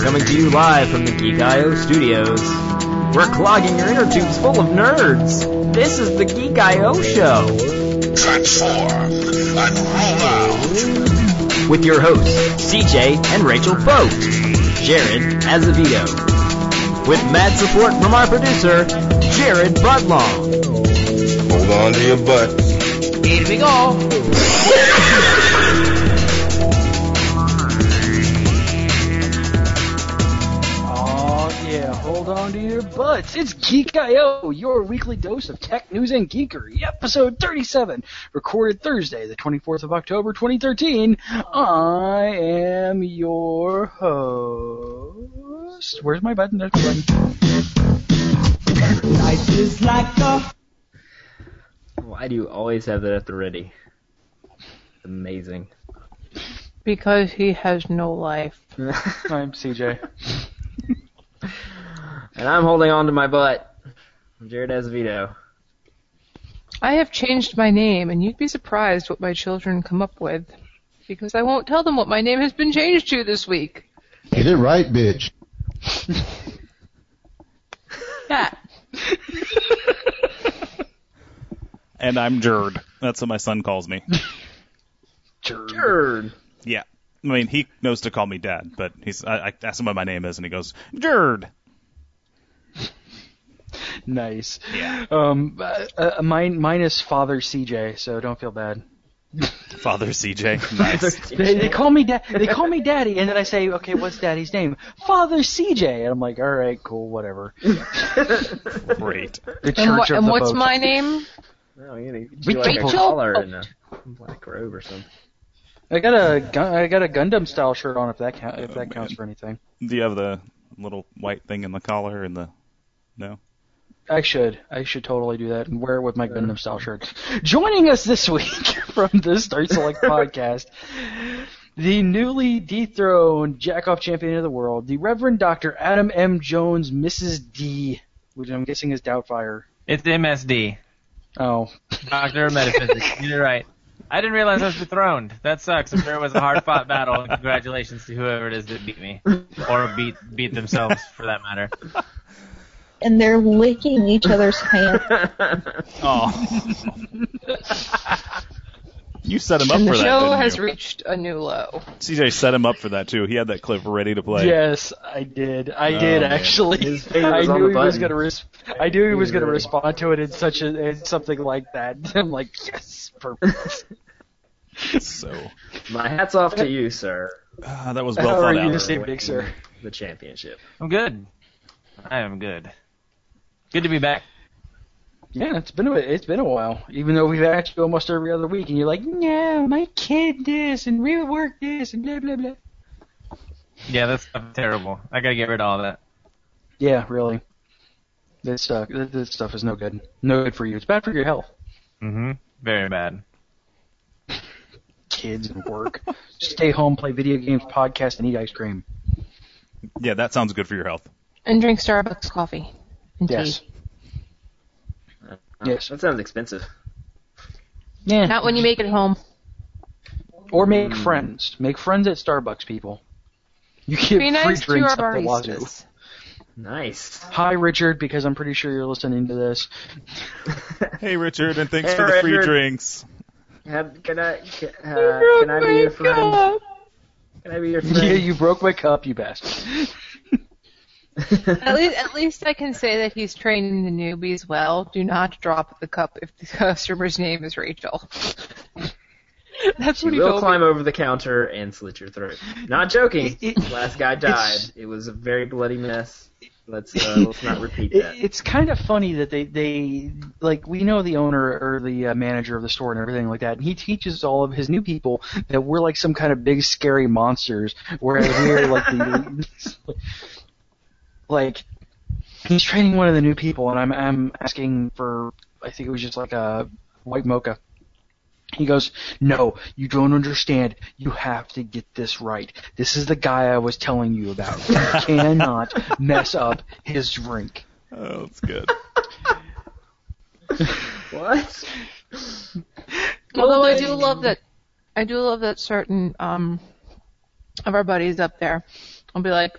Coming to you live from the Geek.io studios. We're clogging your inner tubes full of nerds. This is the Geek.io show. Transform and roll out. With your hosts, CJ and Rachel Boat. Jared Azevedo. With mad support from our producer, Jared Budlong. Hold on to your butt. Here we go. Hold on to your butts. It's Geek.io, your weekly dose of tech news and geekery, episode 37, recorded Thursday, the 24th of October, 2013. I am your host. Where's my button? There's the button. Life is like a... Why do you always have that at the ready? Amazing. Because he has no life. I'm CJ. And I'm holding on to my butt. I'm Jared Azevedo. I have changed my name, and you'd be surprised what my children come up with. Because I won't tell them what my name has been changed to this week. Get it right, bitch. Yeah. And I'm Jerd. That's what my son calls me. Jerd. Yeah. I mean, he knows to call me Dad, but I asked him what my name is, and he goes, Jerd. Nice. Yeah. Mine is Father CJ, so don't feel bad. Father CJ. Nice. They call me They call me Daddy, and then I say, "Okay, what's Daddy's name?" Father CJ, and I'm like, "All right, cool, whatever." Great. The Church of And the what's Boat. my name? No, you do like a Rachel? collar and a black robe or something. I got a Gundam style shirt on if that counts for anything. Do you have the little white thing in the collar and the... No? I should totally do that and wear it with my Gundam style shirt. Joining us this week from the Start Select podcast, the newly dethroned Jack-Off champion of the world, the Reverend Dr. Adam M. Jones, Mrs. D, which I'm guessing is Doubtfire. It's MSD. Oh. Doctor of Metaphysics. You're right. I didn't realize I was dethroned. That sucks. I'm sure it was a hard-fought battle, and congratulations to whoever it is that beat me. Or beat themselves, for that matter. And they're licking each other's hands. Oh. You set him up And for the that, show didn't has you? reached a new low. CJ set him up for that, too. He had that clip ready to play. Yes, I did. I did man. actually. His finger I was on knew the he was button. gonna. I knew he was gonna ready. respond to it in something like that. I'm like, yes, perfect. So, My hat's off to you, sir. that was well How thought are you out. to say, big sir? The championship. I'm good. I am good. Good to be back. Yeah, it's been a while. Even though we've asked you almost every other week, and you're like, no, my kid this and real work this and blah blah blah. Yeah, that's terrible. I gotta get rid of all that. Yeah, really. This stuff is no good. No good for you. It's bad for your health. Mm-hmm. Very bad. Kids and work. Stay home, play video games, podcast, and eat ice cream. Yeah, that sounds good for your health. And drink Starbucks coffee. And Yes. tea. Yes. That sounds expensive. Yeah. Not when you make it home. Or make friends. Make friends at Starbucks, people. You get Be free nice to drinks our up the wazoo. baristas. Nice. Hi, Richard, because I'm pretty sure you're listening to this. Hey, Richard, and thanks Hey, for the free Richard. drinks. Can I be your friend? Can I be your friend? Yeah, you broke my cup, you bastard. At least I can say that he's training the newbies well. Do not drop the cup if the customer's name is Rachel. That's She what he will told climb me. over the counter and slit your throat. Not joking. Last guy died. it's- It was a very bloody mess. Let's not repeat that. It's kind of funny that they like, we know the owner or the manager of the store and everything like that, and he teaches all of his new people that we're like some kind of big scary monsters, whereas we're like the like he's training one of the new people, and I'm asking for, I think it was just like a white mocha. He goes, no, you don't understand. You have to get this right. This is the guy I was telling you about. You cannot mess up his drink. Oh, that's good. What? Although I do love that certain of our buddies up there. I'll be like,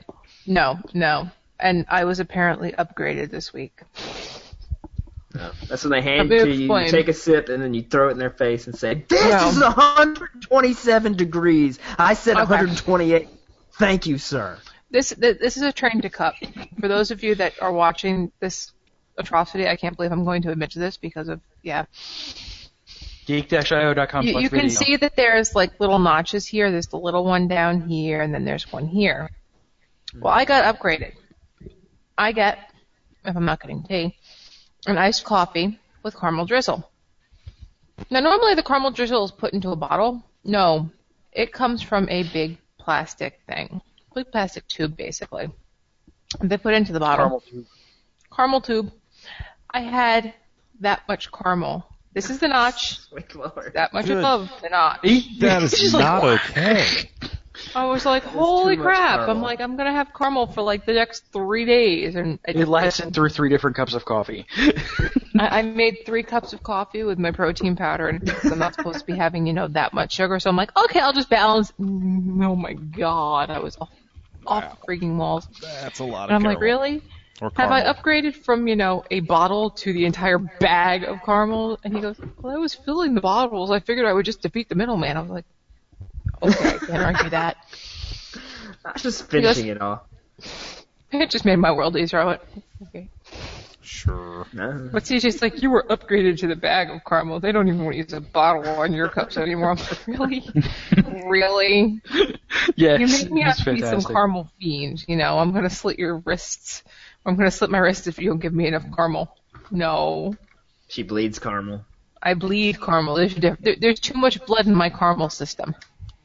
No. And I was apparently upgraded this week. No. That's when they hand it Let to me you, explain. you take a sip, and then you throw it in their face and say, "This No. is 127 degrees. I said Okay. 128. Thank you, sir." This is a train to cup. For those of you that are watching this atrocity, I can't believe I'm going to admit to this because of, Geek-io.com/video. You can see that there's like little notches here. There's the little one down here, and then there's one here. Well, I got upgraded. I get, if I'm not getting tea, an iced coffee with caramel drizzle. Now, normally the caramel drizzle is put into a bottle. No, it comes from a big plastic thing. Big plastic tube, basically. And they put it into the bottle. Caramel tube. I had that much caramel. This is the notch. Sweet Lord. That much Good. above the notch. That is not okay. I was like, holy too much crap. caramel. I'm like, I'm going to have caramel for like the next 3 days. And It lasted through 3 different cups of coffee. I made 3 cups of coffee with my protein powder, and I'm not supposed to be having, that much sugar. So I'm like, okay, I'll just balance. Oh my God. I was off the freaking walls. That's a lot of And I'm like, caramel. really? Or Have I caramel. upgraded from, a bottle to the entire bag of caramel? And he goes, well, I was filling the bottles. I figured I would just defeat the middleman. I was like, okay, I can't argue that. I was just finishing it off. It just made my world easier. I went, okay. Sure. No. But CJ's like, you were upgraded to the bag of caramel. They don't even want to use a bottle on your cups anymore. I'm like, really? Really? Yes, You made me out it's to be some fantastic. caramel fiend. I'm going to slit your wrists. I'm going to slit my wrist if you don't give me enough caramel. No. She bleeds caramel. I bleed caramel. There's too much blood in my caramel system.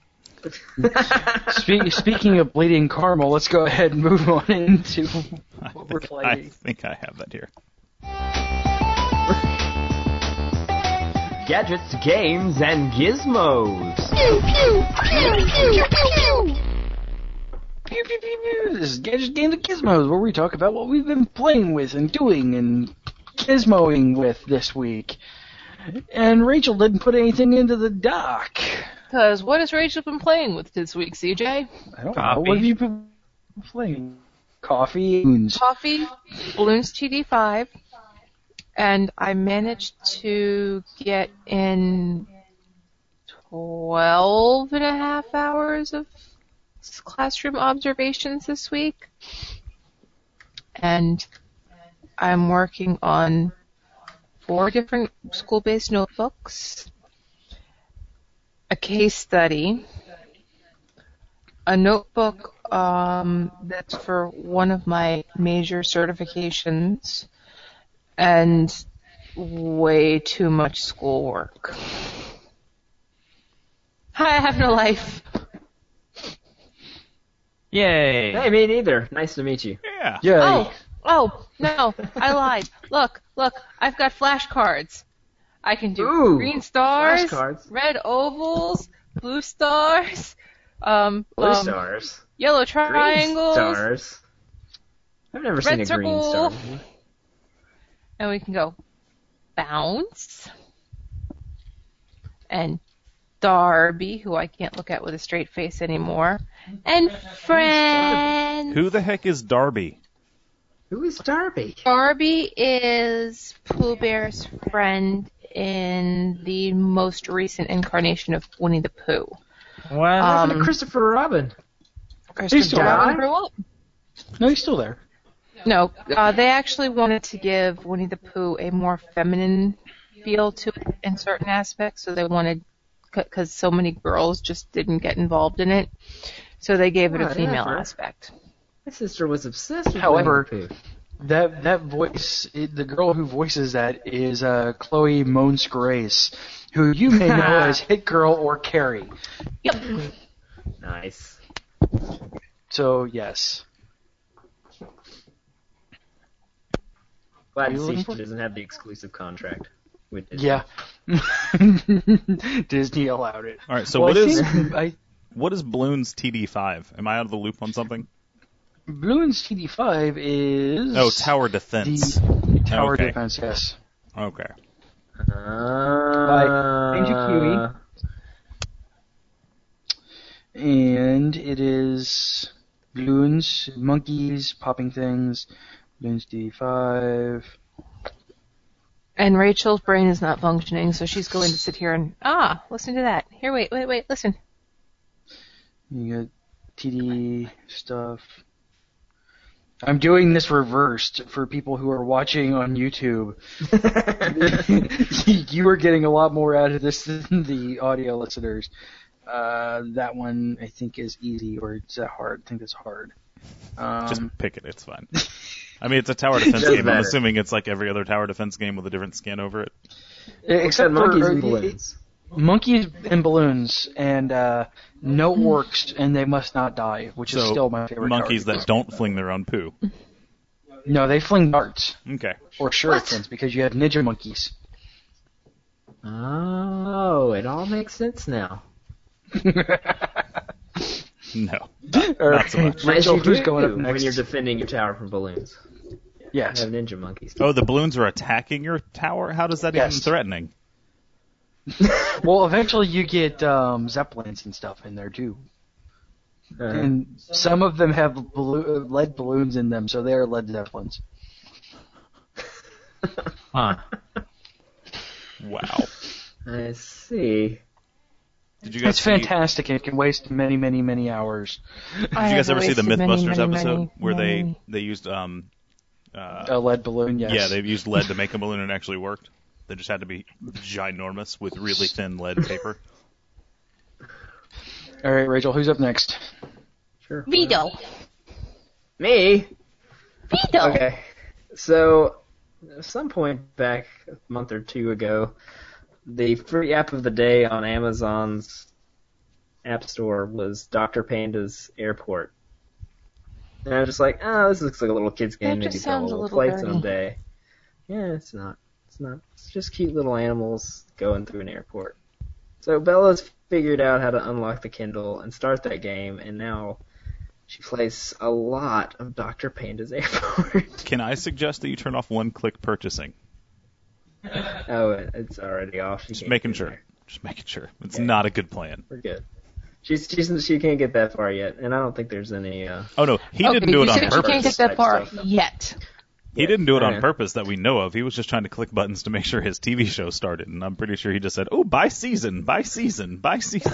Speaking of bleeding caramel, let's go ahead and move on into what we're I playing. think I have that here. Gadgets, games, and gizmos. Pew, pew, pew, pew. This is Gadgets, Games, and Gizmos, where we talk about what we've been playing with and doing and gizmoing with this week. And Rachel didn't put anything into the doc. Because what has Rachel been playing with this week, CJ? I don't know. Coffee. What have you been playing? Coffee. Balloons. Coffee, Balloons TD5, and I managed to get in 12 and a half hours of classroom observations this week. And I'm working on 4 different school-based notebooks, a case study, a notebook that's for one of my major certifications, and way too much schoolwork. Hi, I have no life. Yay! Hey, me neither. Nice to meet you. Yeah. Yeah. Oh, no, I lied. Look, I've got flashcards. I can do Ooh, green stars, flashcards. red ovals, blue stars, Blue stars. yellow Green triangles, stars. I've never seen a red green circle. star before. and we can go bounce, and Darby, who I can't look at with a straight face anymore, and friend. Who the heck is Darby? Who is Darby? Darby is Pooh Bear's friend in the most recent incarnation of Winnie the Pooh. What? Happened to Christopher Robin. He's still Robin there. grew up. No, he's still there. No, they actually wanted to give Winnie the Pooh a more feminine feel to it in certain aspects, so they wanted, because so many girls just didn't get involved in it, so they gave it a female Whatever. aspect. My sister was obsessed with However, Winnie the Pooh. That voice, the girl who voices that is Chloe Mons Grace, who you may know as Hit Girl or Carrie. Yep. Nice. So yes. Glad you to see looking she for? doesn't have the exclusive contract with Disney. Yeah. Disney allowed it. All right. So Well, what I is think what is Bloons TD5? Am I out of the loop on something? Bloons TD5 is Oh, tower defense. the tower Okay. defense. Yes. Okay. Angie Kiwi. And it is balloons, monkeys, popping things, balloons D5. And Rachel's brain is not functioning, so she's going to sit here and, listen to that. Here, wait, listen. You got TD stuff. I'm doing this reversed for people who are watching on YouTube. You are getting a lot more out of this than the audio listeners. That one, I think, is easy, or is that hard? I think it's hard. Just pick it, it's fine. I mean, it's a tower defense game. I'm assuming it's like every other tower defense game with a different skin over it. Except monkeys and balloons. Monkeys and balloons, and no orcs, and they must not die, which is still my favorite. Monkeys that don't fling their own poo. No, they fling darts. Okay. Or shurikens, because you have ninja monkeys. Oh, it all makes sense now. No, not so much. Rachel, who's going up when next? you're defending your tower from balloons. Yes. You have ninja monkeys. Oh, the balloons are attacking your tower? How does that even threatening? Well, eventually you get zeppelins and stuff in there too. And some of them have lead balloons in them, so they are lead zeppelins. Huh. Wow. I see. Did you guys It's fantastic. It can waste many, many, many hours. Did you guys ever see the Mythbusters episode where they used a lead balloon? Yes. Yeah, they used lead to make a balloon and it actually worked. They just had to be ginormous with really thin lead paper. All right, Rachel, who's up next? Sure. Vito. Me? Vito. Okay. So, at some point back a month or two ago, the free app of the day on Amazon's App Store was Dr. Panda's Airport. And I was just like, this looks like a little kid's game. That Maybe just throw a sounds a little little play dirty. someday. Yeah, it's not. It's not. It's just cute little animals going through an airport. So Bella's figured out how to unlock the Kindle and start that game, and now she plays a lot of Dr. Panda's Airport. Can I suggest that you turn off one-click purchasing? Oh, it's already off. Just making sure. Just making sure. It's not a good plan. We're good. She can't get that far yet, and I don't think there's any. Oh no, he didn't do it on You purpose. can't get that far Type stuff. yet. He didn't do it I on know. purpose that we know of. He was just trying to click buttons to make sure his TV show started, and I'm pretty sure he just said, "Oh, buy season, buy season, buy season."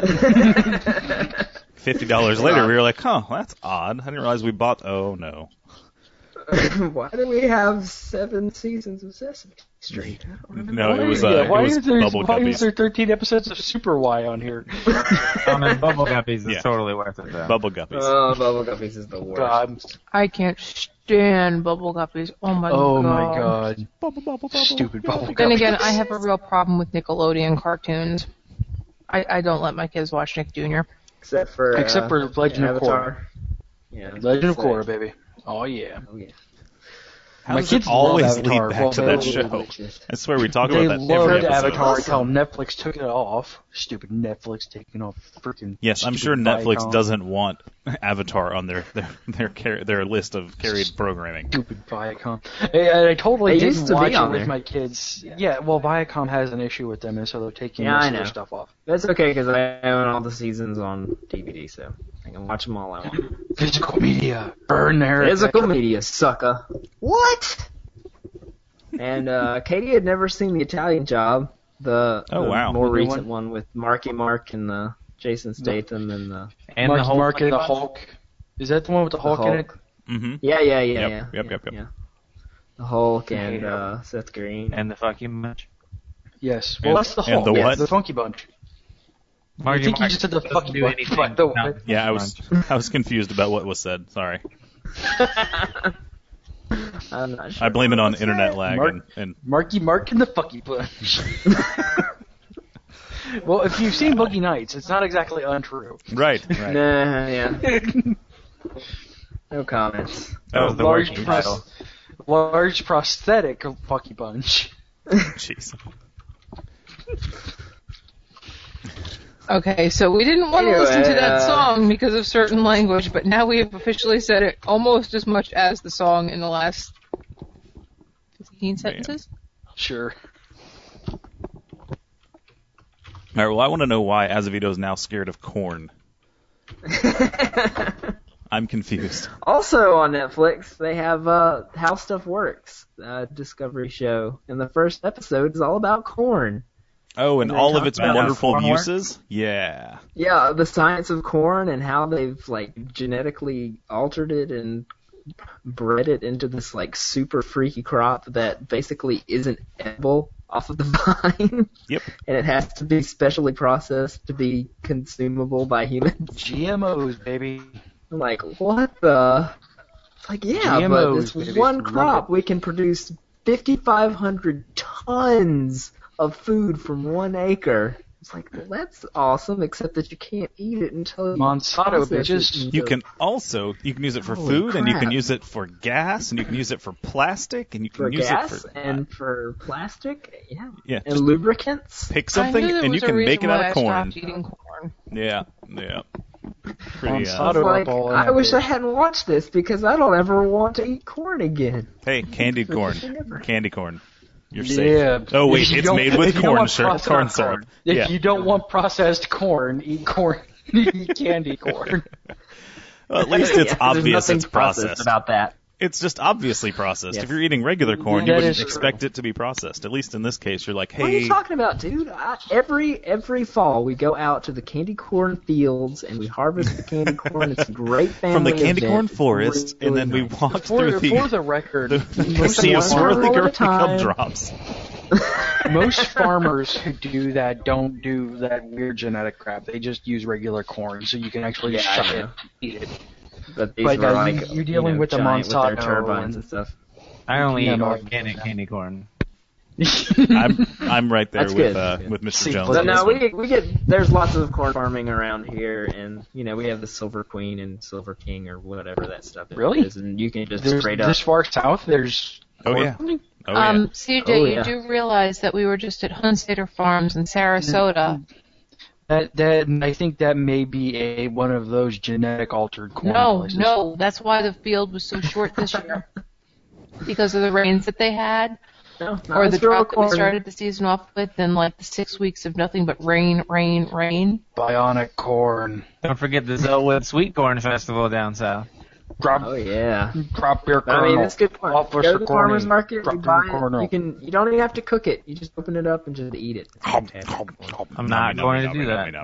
$50 later, we were like, "Huh, that's odd. I didn't realize we bought." Oh no. Why do we have 7 seasons of Sesame Street? I don't remember. No, it was why it was Bubble why is Guppies. there 13 episodes of Super Y on here? Bubble Guppies is Yeah. totally worth it, though. Bubble Guppies. Oh, Bubble Guppies is the worst. God. I can't stand Bubble Guppies. Oh my Oh god. my god. Bubble, bubble, bubble. Stupid Bubble Then Guppies. again, I have a real problem with Nickelodeon cartoons. I don't let my kids watch Nick Jr. Except for Legend of Korra. Avatar. Yeah, Legend of so- Korra, baby. Oh yeah. Oh, yeah. How My does it kids always love lead Avatar. back Well, to they that love show? I swear we talk They about that loved every episode. Avatar until Netflix took it off. Stupid Netflix taking off freaking. Yes, I'm sure Netflix doesn't want Avatar on their list of carried programming. Stupid Viacom. I totally They didn't used to be watch it on with there. my kids. Yeah, well, Viacom has an issue with them, and so they're taking Yeah, most I of their know. stuff off. That's okay, because I own all the seasons on DVD, so I can watch them all I want. Physical media. Burn their Physical media, sucker. What? And Katie had never seen The Italian Job, the wow. more The new recent one? one with Marky Mark and Jason Statham and the And Marky the whole Mark and the bunch? Hulk. Is that the one with the Hulk, in it? Mm-hmm. Yeah. Yep. Yeah. The Hulk and Seth Green. And the fucking bunch. Yes. Well, that's the and Hulk. the Yes, what? the Funky Bunch. Marky I think you Mark just said the doesn't fucking do bunch. anything Fuck the- without Yeah, Bunch. I was confused about what was said. Sorry. I'm not sure. I blame it on internet lag and Marky Mark and the Funky Bunch. Well, if you've seen Boogie Nights, it's not exactly untrue. right. Nah, yeah. No comments. That was the large, working title. large prosthetic Funky Bunch. Jeez. Okay, so we didn't want to Anyway, listen to that song because of certain language, but now we have officially said it almost as much as the song in the last 15 sentences. Sure. All right. Well, I want to know why Azevedo is now scared of corn. I'm confused. Also on Netflix, they have How Stuff Works, Discovery show, and the first episode is all about corn. Oh, and They all of talk its about wonderful corn works? uses? Yeah. Yeah, the science of corn and how they've like genetically altered it and bred it into this like super freaky crop that basically isn't edible off of the vine. Yep. And it has to be specially processed to be consumable by humans. GMOs, baby. I'm like, what the? It's like, yeah, GMOs, but this baby. one Love crop it. we can produce 5,500 tons of food from 1 acre. It's like, well, that's awesome, except that you can't eat it until you Monsanto, process it bitches. into- You can use it for Holy food, and you can crap. use it for gas, and you can use it for plastic, and you can for use gas it for and for plastic, yeah, yeah. and Just lubricants. pick I something, knew there and you was a can make reason it out why of I corn. stopped eating corn. Yeah. Pretty. Monsanto. I was like, up all in I that wish I bitch. hadn't watched this because I don't ever want to eat corn again. Hey, candied corn. Never. Candy corn. You're safe. Yeah. Oh wait, If you it's don't- made with if you don't want corn processed syrup. If Yeah. you don't want processed corn, eat corn. Eat candy corn. Well, at least it's Yeah, obvious there's nothing it's processed. about that. It's just obviously processed. Yes. If you're eating regular corn, That you wouldn't is true. expect it to be processed. At least in this case, you're like, What are you hey, talking about, dude? Every fall we go out to the candy corn fields and we harvest the candy corn. It's a great family from the candy event. corn forest, Really and then we nice. walk For through the the record, the sea of one swirly kernel at a girly time. gumdrops. most farmers who do that don't do that weird genetic crap. They just use regular corn, so you can actually Yeah, I shut know. it, eat it. But these But, were you- like you're dealing with the giant with their Monsanto turbines and- and stuff. I only Yeah, eat no. organic candy corn. I'm right there That's good. with Mr. See, Jones. but So on this no, one. we get there's lots of corn farming around here, and we have the Silver Queen and Silver King or whatever that stuff is. Really? And you can just There's, straight up. this far south, there's Oh yeah. corn. Oh yeah. CJ, Oh, yeah. you do realize that we were just at Hunsader Farms in Sarasota. That I think that may be one of those genetic altered corn places. No, that's why the field was so short this year. Because of the rains that they had, No, or the it's real drought that we corn. started the season off with, and like the 6 weeks of nothing but rain. Bionic corn. Don't forget the Zellwood Sweet Corn Festival down south. Drop, Oh yeah. drop your But, kernel. I mean, it's good corn. Officer Go to the farmer's corny. market, Drop you your buy kernel. it. You don't even have to cook it. You just open it up and just eat it. It's fantastic. I'm not going to do that.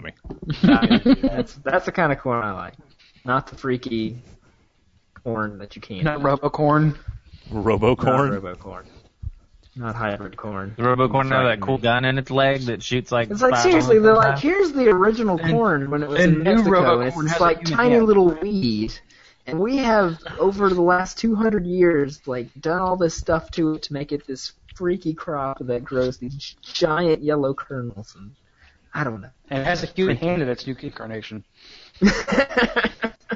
That's the kind of corn I like. Not the freaky corn that you can't. Not Robocorn. Robocorn. Not robo-corn. Not hybrid corn. The Robocorn have that cool gun in its leg that shoots like. It's like 5 seriously, bullets they're at a like, time. here's the original corn when it was and in new Mexico, and Robocorn it's has a like human tiny hand. little weed. And we have over the last 200 years, like, done all this stuff to it to make it this freaky crop that grows these giant yellow kernels. And I don't know. And it has a human hand in its new incarnation. It's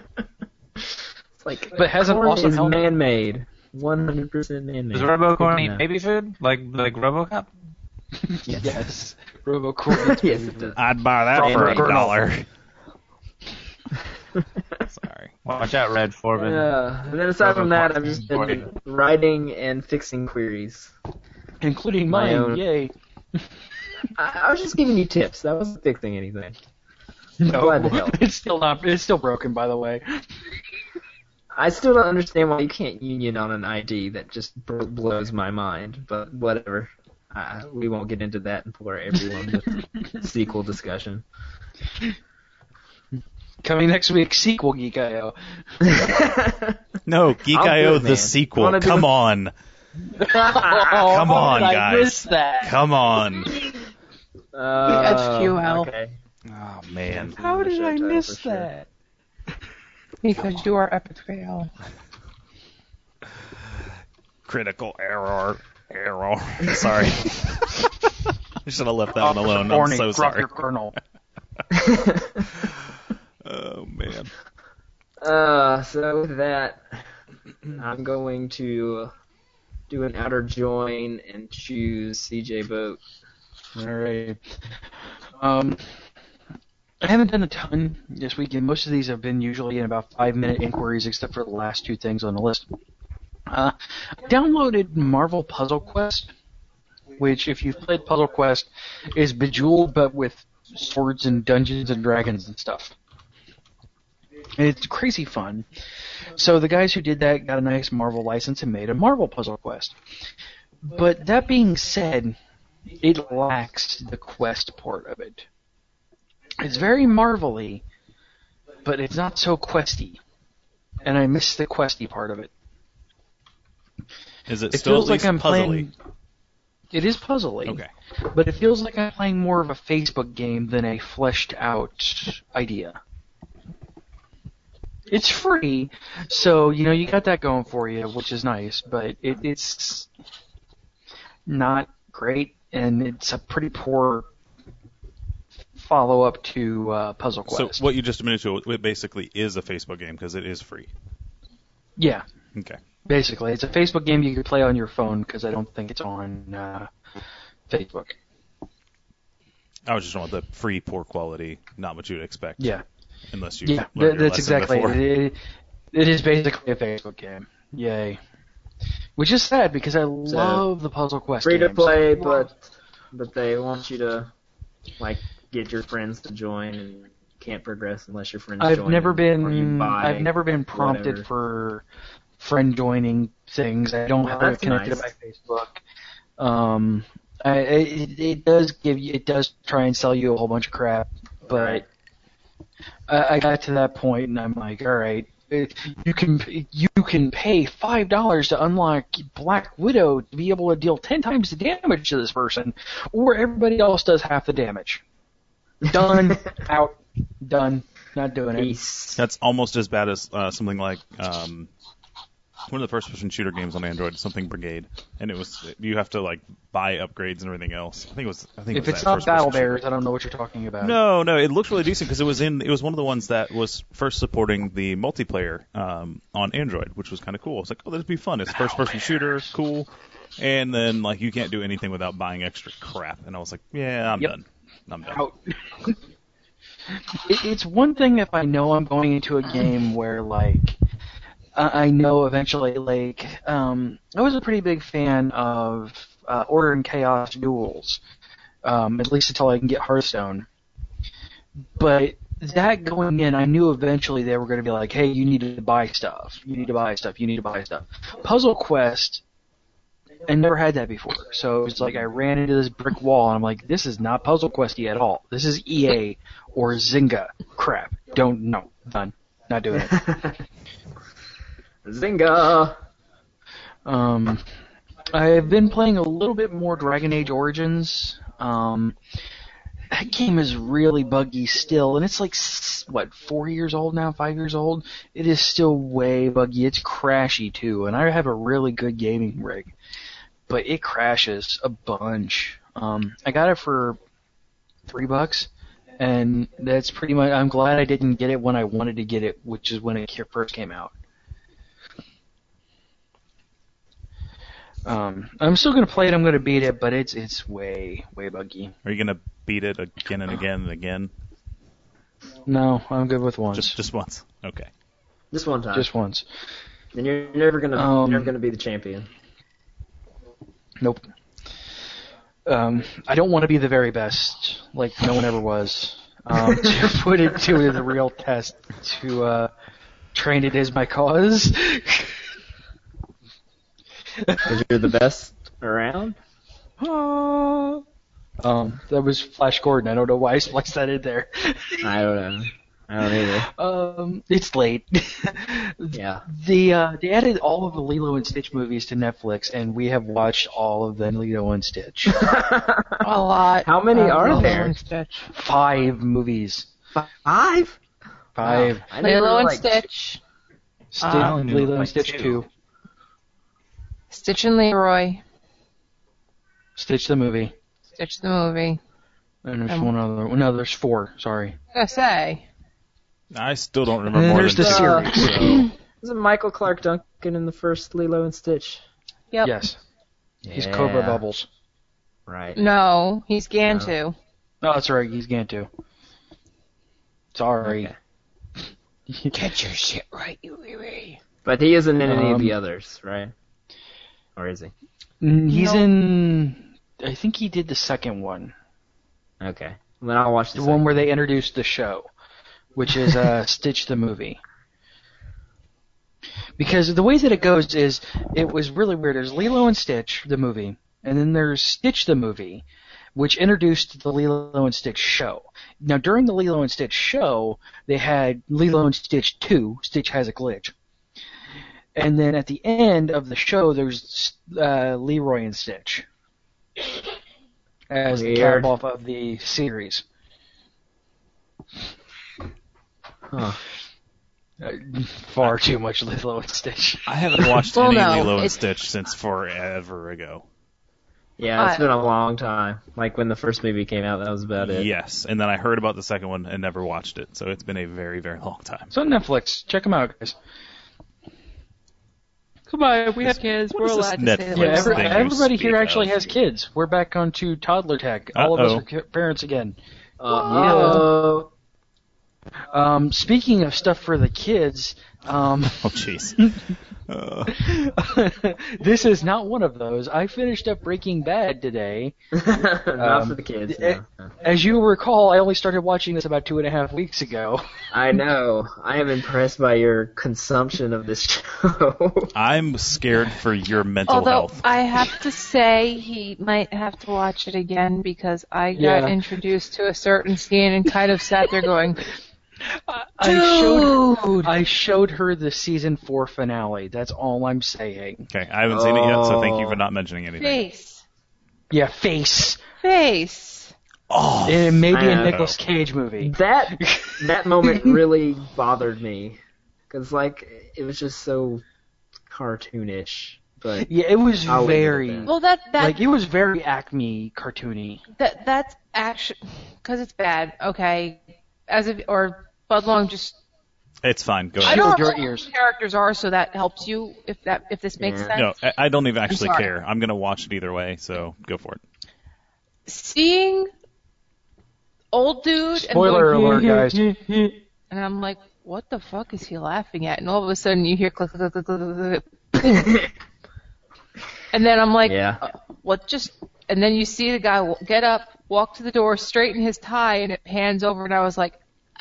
like, But it has an corn awesome is helmet. man-made, 100% man-made. Does Robocorn Yeah. eat baby food like RoboCop? Yes. Robocorn. Yes, it does. I'd buy that Drop for your kernel. $1. Sorry. Watch out, Red Forbin. And then aside from that, I've just been writing and fixing queries. Including My mine. own. Yay. I was just giving you tips. I wasn't fixing anything. No, Glad to help. it's still not. It's still broken, by the way. I still don't understand why you can't union on an ID. That just blows my mind. But whatever. We won't get into that and bore everyone with sequel discussion. Coming next week, sequel Geek.io. No, I'll Geek.io do it, the man. sequel. Wanna do Come it? on. Come on, I guys. missed that. Come on. HQL. Okay. Oh man. How did I Title miss for sure. that? Because you are epic fail. Critical error. Sorry. I should have left that one alone. I'm Corny, so drop sorry. your kernel. Oh man. So with that, I'm going to do an outer join and choose CJ Boat. Alright. I haven't done a ton this weekend. Most of these have been usually in about 5-minute inquiries, except for the last two things on the list. I downloaded Marvel Puzzle Quest, which, if you've played Puzzle Quest, is Bejeweled but with swords and Dungeons and Dragons and stuff. It's crazy fun. So the guys who did that got a nice Marvel license and made a Marvel Puzzle Quest. But that being said, it lacks the quest part of it. It's very Marvel-y, but it's not so questy. And I miss the questy part of it. Is it It still feels at least like I'm puzzly? playing. It is puzzly. Okay. But it feels like I'm playing more of a Facebook game than a fleshed out idea. It's free, so you got that going for you, which is nice. But it's not great, and it's a pretty poor follow-up to Puzzle Quest. So what you just admitted to, it basically is a Facebook game because it is free. Yeah, Okay. basically, it's a Facebook game you could play on your phone because I don't think it's on Facebook. I was just talking about the free, poor quality, not what you'd expect. Yeah. Unless you Yeah, learned your that's lesson exactly before. it. It is basically a Facebook game. Yay. Which is sad because I love the Puzzle Quest Free to games. play, but they want you to get your friends to join, and you can't progress unless your friends I've join. never or you been buy prompted whatever. for friend joining things. I don't have it that's connected nice. to my Facebook. It does try and sell you a whole bunch of crap, but Right. I got to that point and I'm like, all right, you can pay $5 to unlock Black Widow to be able to deal 10 times the damage to this person, or everybody else does half the damage. Done. Out. Done. Not doing it. Peace. That's almost as bad as something like one of the first-person shooter games on Android, something Brigade, and you have to buy upgrades and everything else. I think If it's not Battle Bears, I don't know what you're talking about. No, it looked really decent because it was one of the ones that was first supporting the multiplayer on Android, which was kind of cool. I was like, oh, that'd be fun. It's a first-person shooter, cool. And then you can't do anything without buying extra crap, and I was like, yeah, I'm done. I'm done. Out. It's one thing if I know I'm going into a game where I know eventually I was a pretty big fan of Order and Chaos duels, at least until I can get Hearthstone. But that going in, I knew eventually they were going to be like, hey, you need to buy stuff. You need to buy stuff. You need to buy stuff. Puzzle Quest, I never had that before. So it was like I ran into this brick wall, and I'm like, this is not Puzzle Questy at all. This is EA or Zynga crap. No, done. Not doing it. Zynga! I've been playing a little bit more Dragon Age Origins. That game is really buggy still, and it's 4 years old now, 5 years old? It is still way buggy. It's crashy too, and I have a really good gaming rig, but it crashes a bunch. I got it for $3, and that's pretty much, I'm glad I didn't get it when I wanted to get it, which is when it first came out. I'm still gonna play it. I'm gonna beat it, but it's way buggy. Are you gonna beat it again and again and again? No, I'm good with once. Just once. Okay. Just one time. Just once. Then you're never gonna be the champion. Nope. I don't want to be the very best, like no one ever was. To put it to the real test, to train it as my cause. Because you're the best around? That was Flash Gordon. I don't know why I spliced that in there. I don't know. I don't either. It's late. Yeah. They added all of the Lilo and Stitch movies to Netflix, and we have watched all of them, Lilo and Stitch. A lot. How many are Lilo there? and Stitch. 5 movies. 5? 5. I never Lilo and liked- Stitch. I only knew Lilo and like Stitch 2. 2. Stitch and Leroy. Stitch the movie. Stitch the movie. And there's one other. No, there's 4. Sorry. I was gonna say. I still don't And remember then more there's than the two, series. so- Wasn't Michael Clark Duncan in the first Lilo and Stitch? Yep. Yes. He's Cobra Yeah. Bubbles. Right. No, he's Gantu. No, that's right. He's Gantu. Sorry. Okay. Get your shit right, you Riri. But he isn't in any of the Um, others, right? Or is he? He's No. in. I think he did the second one. Okay. Then I'll watch The one where they introduced the show. which is Stitch the movie. Because the way that it goes is, it was really weird. There's Lilo and Stitch, the movie, and then there's Stitch the movie, which introduced the Lilo and Stitch show. Now, during the Lilo and Stitch show, they had Lilo and Stitch 2, Stitch Has a Glitch. And then at the end of the show, there's Leroy and Stitch as the cap off of the series. Huh. Far too much Lilo and Stitch. I haven't watched Well, any no, Lilo and it's- Stitch since forever ago. Yeah, it's been a long time. Like when the first movie came out, that was about it. Yes, and then I heard about the second one and never watched it, so it's been a very, very long time. It's on Netflix. Check them out, guys. Come on, we have kids. What We're is this allowed to say Netflix that. Yeah, thing you everybody here speak actually of? has kids. We're back onto toddler tech. All of us are parents again. Oh. Speaking of stuff for the kids, Oh, jeez. this is not one of those. I finished up Breaking Bad today. Not for the kids. No. As you recall, I only started watching this about 2.5 weeks ago. I know. I am impressed by your consumption of this show. I'm scared for your mental Although health. I have to say he might have to watch it again because I got Yeah. introduced to a certain scene and kind of sat there going, I showed her the season 4 finale. That's all I'm saying. Okay, I haven't seen it yet, so thank you for not mentioning anything. face. Yeah, face. Oh, And maybe I a know. Nicolas Cage movie. That moment really bothered me. Because, like, it was just so cartoonish. But Yeah, it was I'll leave it at very that. Well, it was very Acme cartoony. that's actually because it's bad. Okay, or Budlong just. it's fine. Go I ahead. don't Shield know your who ears. the characters are, so that helps you if this makes Yeah. sense. No, I don't even actually sorry. care. I'm going to watch it either way, so go for it. Seeing old dude Spoiler and alert, going, guys. and I'm like, what the fuck is he laughing at? And all of a sudden you hear click, click, click, click, click, click. And then I'm like, Yeah. what just, and then you see the guy get up, walk to the door, straighten his tie, and it pans over, and I was like,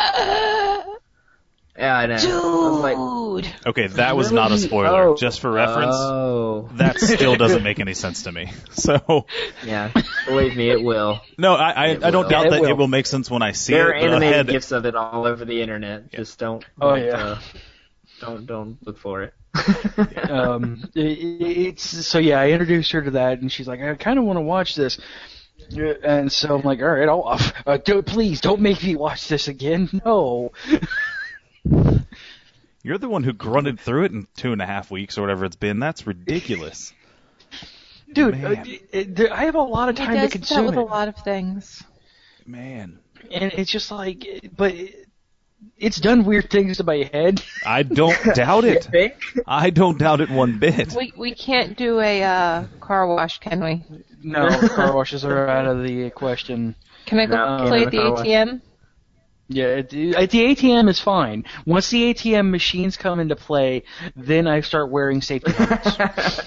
yeah, I know. I was like, dude. Okay, that was not a spoiler. Oh. Just for reference, Oh. that still doesn't make any sense to me. So, Yeah, believe me, it will. no, I don't will. doubt It that will. it will make sense when I see There are it. But animated ahead, gifs of it all over the internet. Just don't. Oh, don't, yeah. Don't look for it. So yeah, I introduced her to that, and she's like, I kind of want to watch this. And so I'm like, all right, please don't make me watch this again. No. you're the one who grunted through it in 2.5 weeks or whatever it's been. That's ridiculous. Dude, Man. I have a lot of He time to does that consume with it. a lot of things. Man, And it's just like, but it's done weird things to my head. I don't doubt it. I don't doubt it one bit. We can't do a car wash, can we? No, car washes are out of the question. Can I go No, play at the car wash. ATM? Yeah, at the ATM is fine. Once the ATM machines come into play, then I start wearing safety helmets.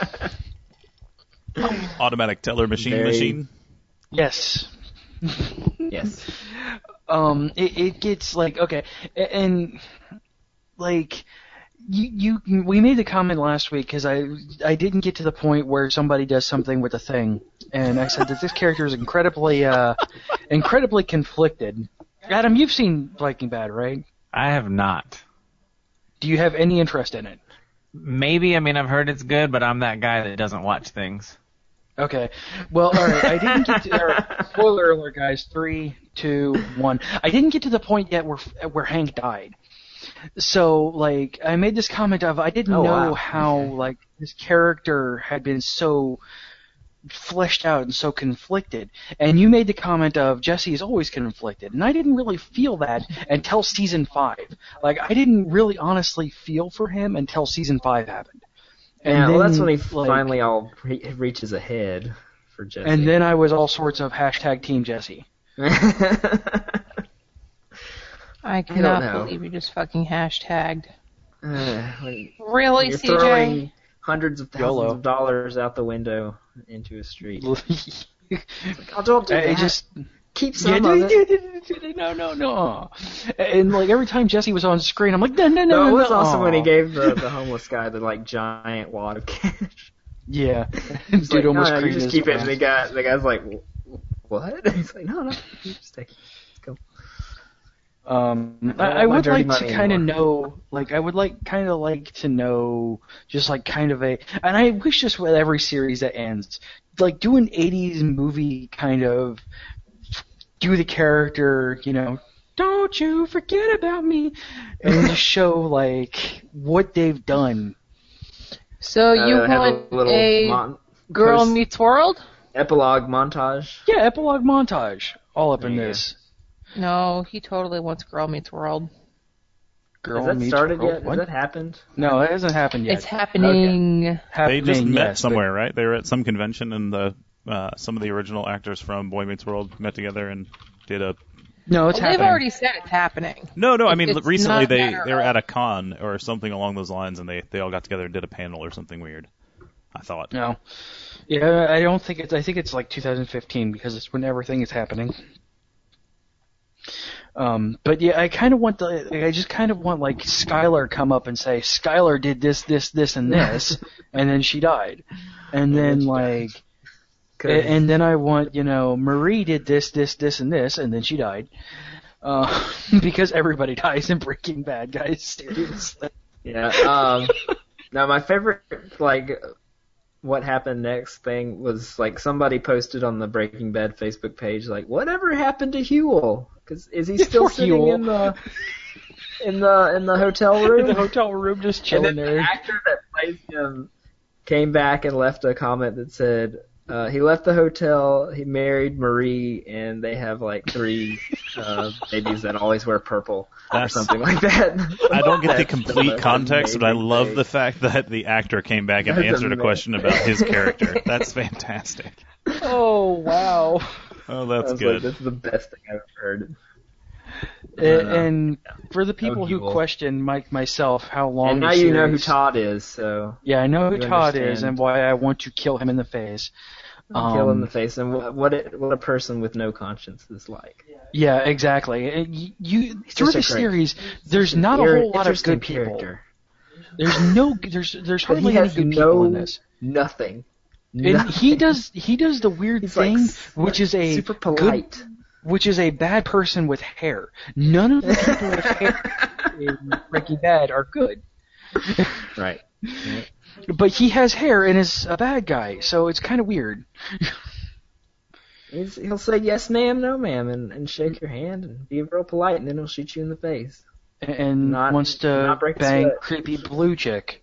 Automatic teller machine. Yes. Yes. It gets like, okay, and like we made the comment last week because I didn't get to the point where somebody does something with a thing, and I said that this character is incredibly conflicted. Adam, you've seen Breaking Bad, right? I have not. Do you have any interest in it? Maybe, I mean, I've heard it's good, but I'm that guy that doesn't watch things. Okay. Well, all right. I didn't get to. All right, spoiler alert, guys. 3, 2, 1. I didn't get to the point yet where Hank died. So, like, I made this comment of I didn't know wow. how like this character had been so fleshed out and so conflicted. And you made the comment of Jesse is always conflicted, and I didn't really feel that until season 5. Like, I didn't really honestly feel for him until season 5 happened. Yeah, well, that's when he like, finally reaches a head for Jesse. And then I was all sorts of # Team Jesse. I cannot know. believe you just fucking hashtagged. When Really, you're CJ? throwing hundreds of thousands YOLO. of dollars out the window into a street. Oh, don't do that. It just keep some of it. No. And like every time Jesse was on screen, I'm like, no. No, it was also when he gave the homeless guy the like giant wad of cash. Yeah. He's Dude like, almost no, you created just his keep it. And pants. the guy's like, what? And he's like, no, you just take it. Let's go. I would dirty like to money kind of anymore. know, like, I would like to know, just like kind of and I wish this with every series that ends, like do an 80s movie kind of, do the character, don't you forget about me, and just show like what they've done. So you have want little a Girl post- Meets World? epilogue montage. Yeah, epilogue montage, all up in Yeah. this. No, he totally wants Girl Meets World. Girl Has that Meets started World. yet? What? Has that happened? No, it hasn't happened yet. It's happening. They Happening, just met yes, but- somewhere, right? They were at some convention, and some of the original actors from Boy Meets World met together and did a. No, it's Well, they've happening. already said it's happening. No, I mean It's recently not they matter were of- at a con or something along those lines, and they all got together and did a panel or something weird. I thought. No. Yeah, I don't think it's. I think it's like 2015 because it's when everything is happening. But yeah, I kind of want I just kind of want like Skylar come up and say Skylar did this, and this, and then she died, and then like, and then I want Marie did this, and this, and then she died, because everybody dies in Breaking Bad, guys. Seriously. Yeah. Now my favorite what happened next thing was like somebody posted on the Breaking Bad Facebook page like, whatever happened to Huel? Because is he still Poor sitting Huel. in the hotel room? In the hotel room, just And chilling then there. the actor that plays him came back and left a comment that said he left the hotel, he married Marie, and they have like 3 babies that always wear purple or That's- something like that. I don't get the That's complete most context, but I amazing love thing. the fact that the actor came back and That's answered a amazing. question about his character. That's fantastic. Oh wow. Oh, I that's was good. like, this is the best thing I've ever heard. And for the people who Huel. question myself how long And now the you know who series- Todd is, so Yeah, I know who you Todd is understand. and why I want to kill him in the face. kill in the face. And what a person with no conscience is like. Yeah, exactly. And you through just the a great- series, there's not a whole lot of Interesting good people. character. There's But he hardly any has good people in no this. nothing. And he does the weird He's thing, like which is a super good, polite. which is a bad person with hair. None of the people with hair in Breaking Bad are good. Right. But he has hair and is a bad guy, so it's kind of weird. He'll say yes ma'am, no ma'am, and shake your hand and be real polite, and then he'll shoot you in the face. And Not- wants to not break a bang sweat. creepy blue chick.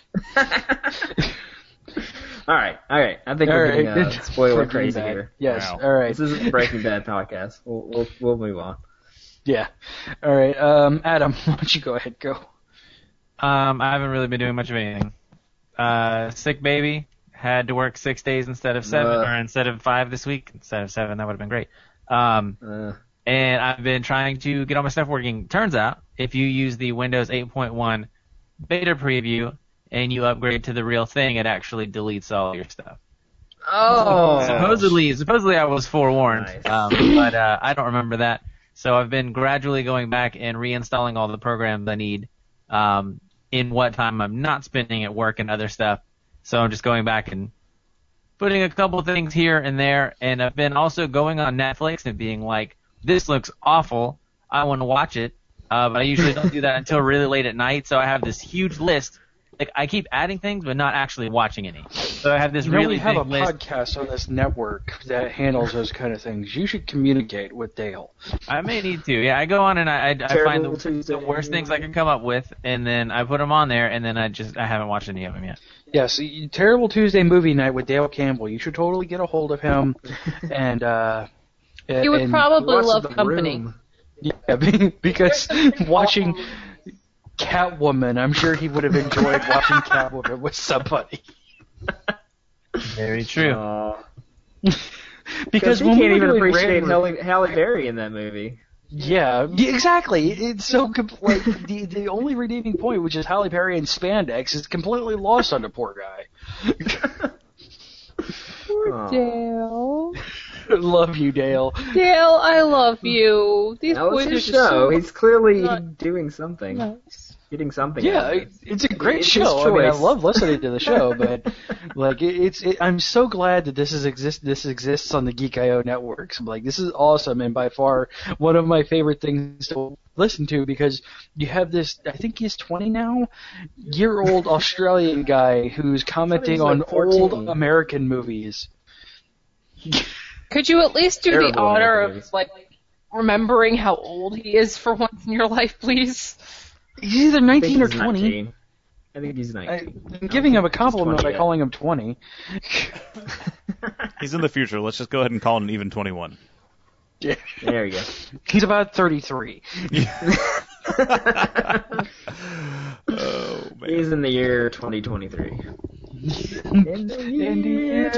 All right. I think All we're getting right. spoiler Breaking crazy Bad. here. Yes. Wow. All right. This isn't a Breaking Bad podcast. We'll move on. Yeah. All right. Adam, why don't you go ahead? Go. I haven't really been doing much of anything. Sick baby. Had to work 6 days instead of 7, or instead of 5 this week. Instead of 7, that would have been great. And I've been trying to get all my stuff working. Turns out, if you use the Windows 8.1 beta preview and you upgrade to the real thing, it actually deletes all your stuff. Oh. Supposedly I was forewarned, Nice. but I don't remember that. So I've been gradually going back and reinstalling all the programs I need in what time I'm not spending at work and other stuff. So I'm just going back and putting a couple things here and there. And I've been also going on Netflix and being like, this looks awful. I want to watch it. But I usually don't do that until really late at night. So I have this huge list. Like, I keep adding things, but not actually watching any. So I have this really we have big a list. podcast on this network that handles those kind of things. You should communicate with Dale. I may need to. Yeah, I go on and I find Terrible Tuesday. the worst things I can come up with, and then I put them on there, and then I haven't watched any of them yet. Yes, Terrible Tuesday movie night with Dale Campbell. You should totally get a hold of him, and He would and- probably Watch love The company. Room. Yeah, because watching Catwoman, I'm sure he would have enjoyed watching Catwoman with somebody. Very true. Because he when can't we were even doing appreciate Random- Halle Berry in that movie. Yeah, exactly. It's so like the only redeeming point, which is Halle Berry in spandex, is completely lost on the poor guy. Aw. Dale. Love you, Dale. Dale, I love you. These That was boys are his just show. so He's clearly not doing something. nice. Getting something. Yeah, out of it. it's a great It's his show. I mean, I choice. love listening to the show, but like, I'm so glad that this exists on the Geek.io networks. I'm like, this is awesome, and by far one of my favorite things to listen to because you have this. I think he's 20 now, year-old Australian guy who's commenting he's on like 14. old American movies. Could you at least do the Terrible honor American of like remembering how old he is for once in your life, please? He's either I think 19 or he's 20. 19. I think he's 19. I'm giving him a compliment 20 by yet. calling him 20. He's in the future. Let's just go ahead and call him even 21. There you go. He's about 33. Oh man. He's in the year 2023. In the year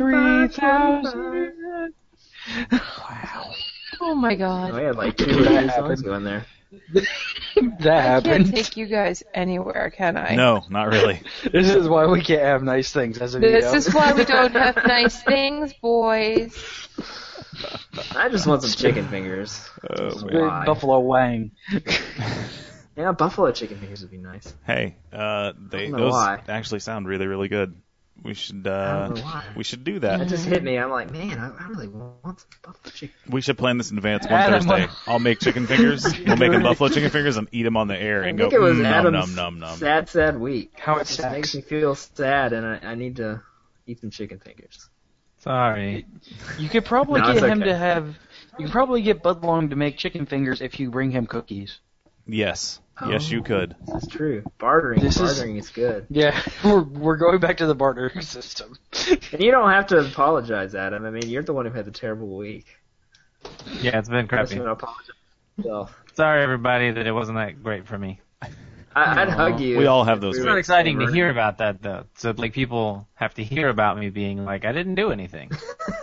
3000. Wow. Oh my Oh, god. I had like 2 or 3 songs happened. going there. That I can't happened. take you guys anywhere, can I? No, not really. This is why we can't have nice things as a This is why we don't have nice things, boys. I just want some chicken fingers. Oh, man. Why? Buffalo Wang. Yeah, buffalo chicken fingers would be nice. Hey, know those why. actually sound really, really good. We should don't know why. we should do That that. just hit me. I'm like, man, I really want some buffalo chicken. We should plan this in advance. One Adam, Thursday, I'll make chicken fingers. We'll make them buffalo chicken fingers and eat them on the air I and think go it was num Adam's num num num. sad week. How it It just makes sucks. me feel sad, and I need to eat some chicken fingers. Sorry. You could probably No, get it's him okay. to have. You could probably get Bud Long to make chicken fingers if you bring him cookies. Yes, yes, you could. That's true. Bartering is good. Yeah, we're going back to the bartering system. And you don't have to apologize, Adam. I mean, you're the one who had the terrible week. Yeah, it's been Unless crappy. you want to apologize. Well, Sorry, everybody, that it wasn't that great for me. I'd hug you. We all have those It's weeks. not exciting to hear about that, though. So, like, people have to hear about me being like, I didn't do anything.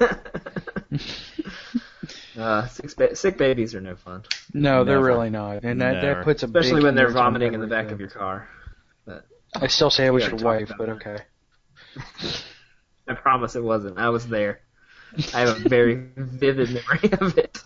Sick babies are no fun, No, they're Never. really not, and that Never. puts a especially big when they're hindrance on vomiting in the back everything. of your car. But I still say it was We your already wife, talked but about okay. I promise it wasn't. I was there. I have a very vivid memory of it.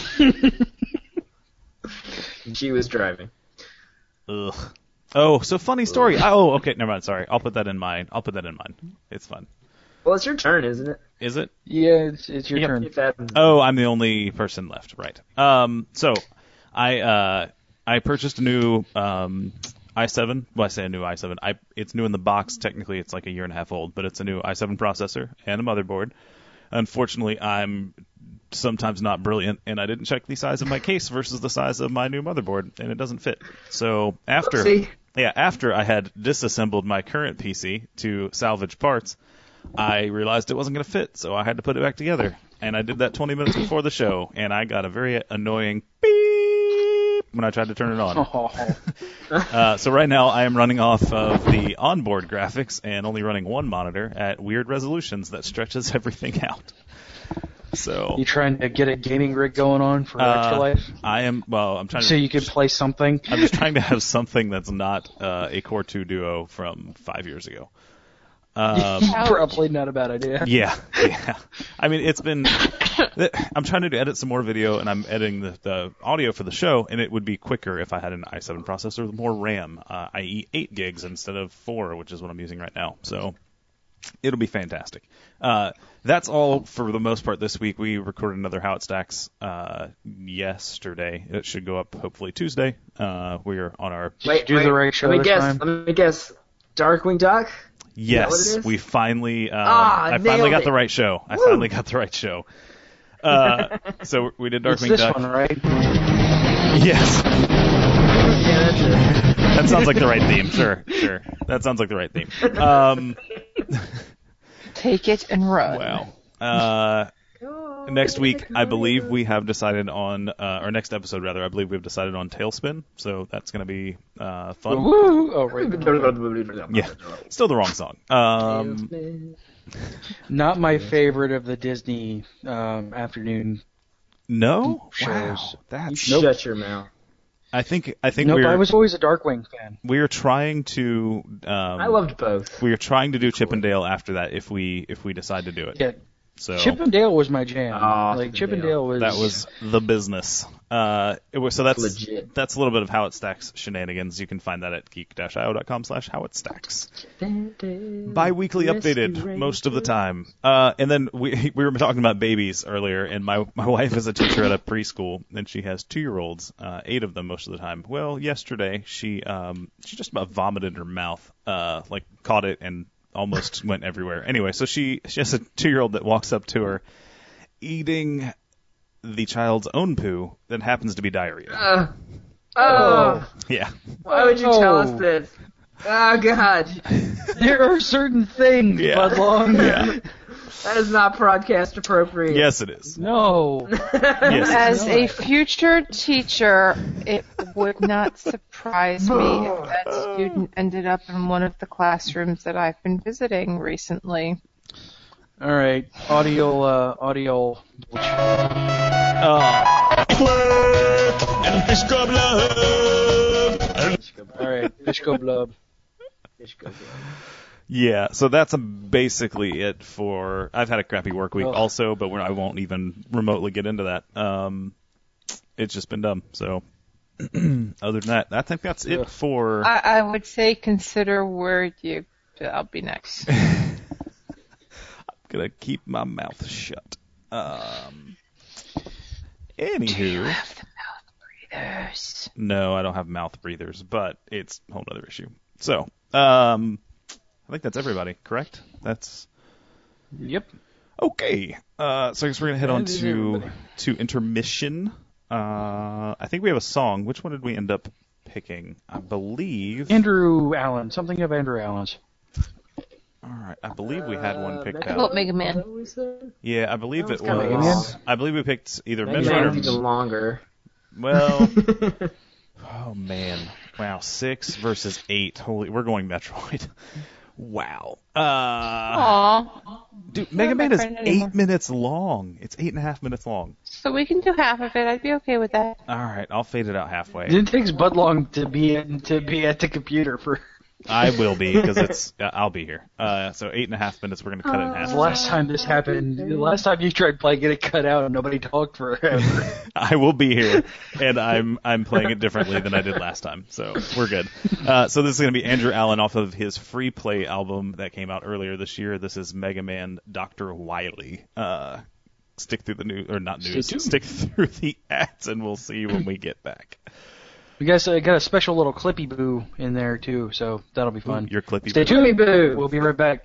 And she was driving. Ugh. Oh, so funny story. Oh, okay, never mind. Sorry, I'll put that in mind. It's fun. Well, it's your turn, isn't it? Is it? Yeah, it's your Yep. turn. If Adam- Oh, I'm the only person left, right? So I purchased a new i7. Well, I say a new i7. It's new in the box. Technically, it's like a year and a half old, but it's a new i7 processor and a motherboard. Unfortunately, I'm sometimes not brilliant, and I didn't check the size of my case versus the size of my new motherboard, and it doesn't fit. So after I had disassembled my current PC to salvage parts, I realized it wasn't going to fit, so I had to put it back together. And I did that 20 minutes before the show, and I got a very annoying beep when I tried to turn it on. So right now I am running off of the onboard graphics and only running one monitor at weird resolutions that stretches everything out. So You trying to get a gaming rig going on for Extra Life, I'm trying so to. you can play something. I'm just trying to have something that's not a Core 2 Duo from 5 years ago. Probably not a bad idea. Yeah. I mean, it's been. I'm trying to edit some more video, and I'm editing the audio for the show, and it would be quicker if I had an i7 processor with more RAM, i.e. 8 gigs instead of 4, which is what I'm using right now. So it'll be fantastic. That's all for the most part this week. We recorded another How It Stacks yesterday. It should go up hopefully Tuesday. We are on our. Did you do the right show Let me this guess. time? Let me guess. Darkwing Duck? Yes, what it is? we finally. I I finally nailed got it. the right show. So we did It's Darkwing this Duck. one, right? Yes, Yeah, that's it. that sounds like the right theme. Sure. That sounds like the right theme. Take it and run. Wow. Next week, I believe we have decided on, or next episode rather, I believe we've decided on Tailspin. So that's going to be fun. Woo! Oh, right. Yeah, still the wrong song. Not my favorite of the Disney afternoon. No, Shows. wow, that's. Shut your mouth. I think Nope, I was always a Darkwing fan. we are trying to. I loved both. We are trying to do Chip and Dale after that if we decide to do it. Yeah, So Chip and Dale was my jam. Oh, like Chip Chip and and Dale was. that was the business. So that's Legit. That's a little bit of How It Stacks shenanigans. You can find that at geek-io.com/howitstacks. Bi-weekly updated most of the time. And then we were talking about babies earlier, and my wife is a teacher at a preschool, and she has 2-year-olds, 8 of them most of the time. Well, yesterday she just about vomited in her mouth, like caught it and almost went everywhere. Anyway, so she has a 2-year-old that walks up to her, eating the child's own poo that happens to be diarrhea. Yeah. Why would you tell us this? Oh, God. There are certain things, Yeah. Budlong. Yeah. That is not broadcast appropriate. Yes, it is. No. Yes. As a future teacher, it would not surprise me if that student ended up in one of the classrooms that I've been visiting recently. All right. Audio. And fish go blood. All right. Fish go blub. Yeah, so that's basically it for. I've had a crappy work week also, but I won't even remotely get into that. It's just been dumb. So other than that, I think that's it for. I would say consider where I'll be next. I'm gonna keep my mouth shut. Anywho. Have the mouth breathers. No, I don't have mouth breathers, but it's a whole other issue. So, I think that's everybody, correct? That's Yep. okay. So I guess we're gonna head on That is to everybody. intermission. I think we have a song. Which one did we end up picking? I believe. Andrew Allen. Something of Andrew Allen's. All right, I believe we had one picked I vote out. Mega Man. Yeah, I believe it That was kinda was. long. I believe we picked either Maybe Metroid. even longer. Well, oh man, wow, 6 versus 8. Holy, we're going Metroid. Wow. Aww. Dude, Mega Man my is friend 8 anymore. minutes long. It's 8.5 minutes long. So we can do half of it. I'd be okay with that. All right, I'll fade it out halfway. It takes Budlong to be at the computer for. I will be because I'll be here. So 8.5 minutes. We're gonna cut it in half. The last time this happened, the last time you tried playing it cut out and nobody talked forever. I will be here, and I'm playing it differently than I did last time, so we're good. So this is going to be Andrew Allen off of his Free Play album that came out earlier this year. This is Mega Man Dr. Wily. Stick through the news, or not news, stick through the ads, and we'll see you when we get back. We got a special little Clippy Boo in there too, so that'll be fun. Your Clippy Stay Boo. tuned, Boo. We'll be right back.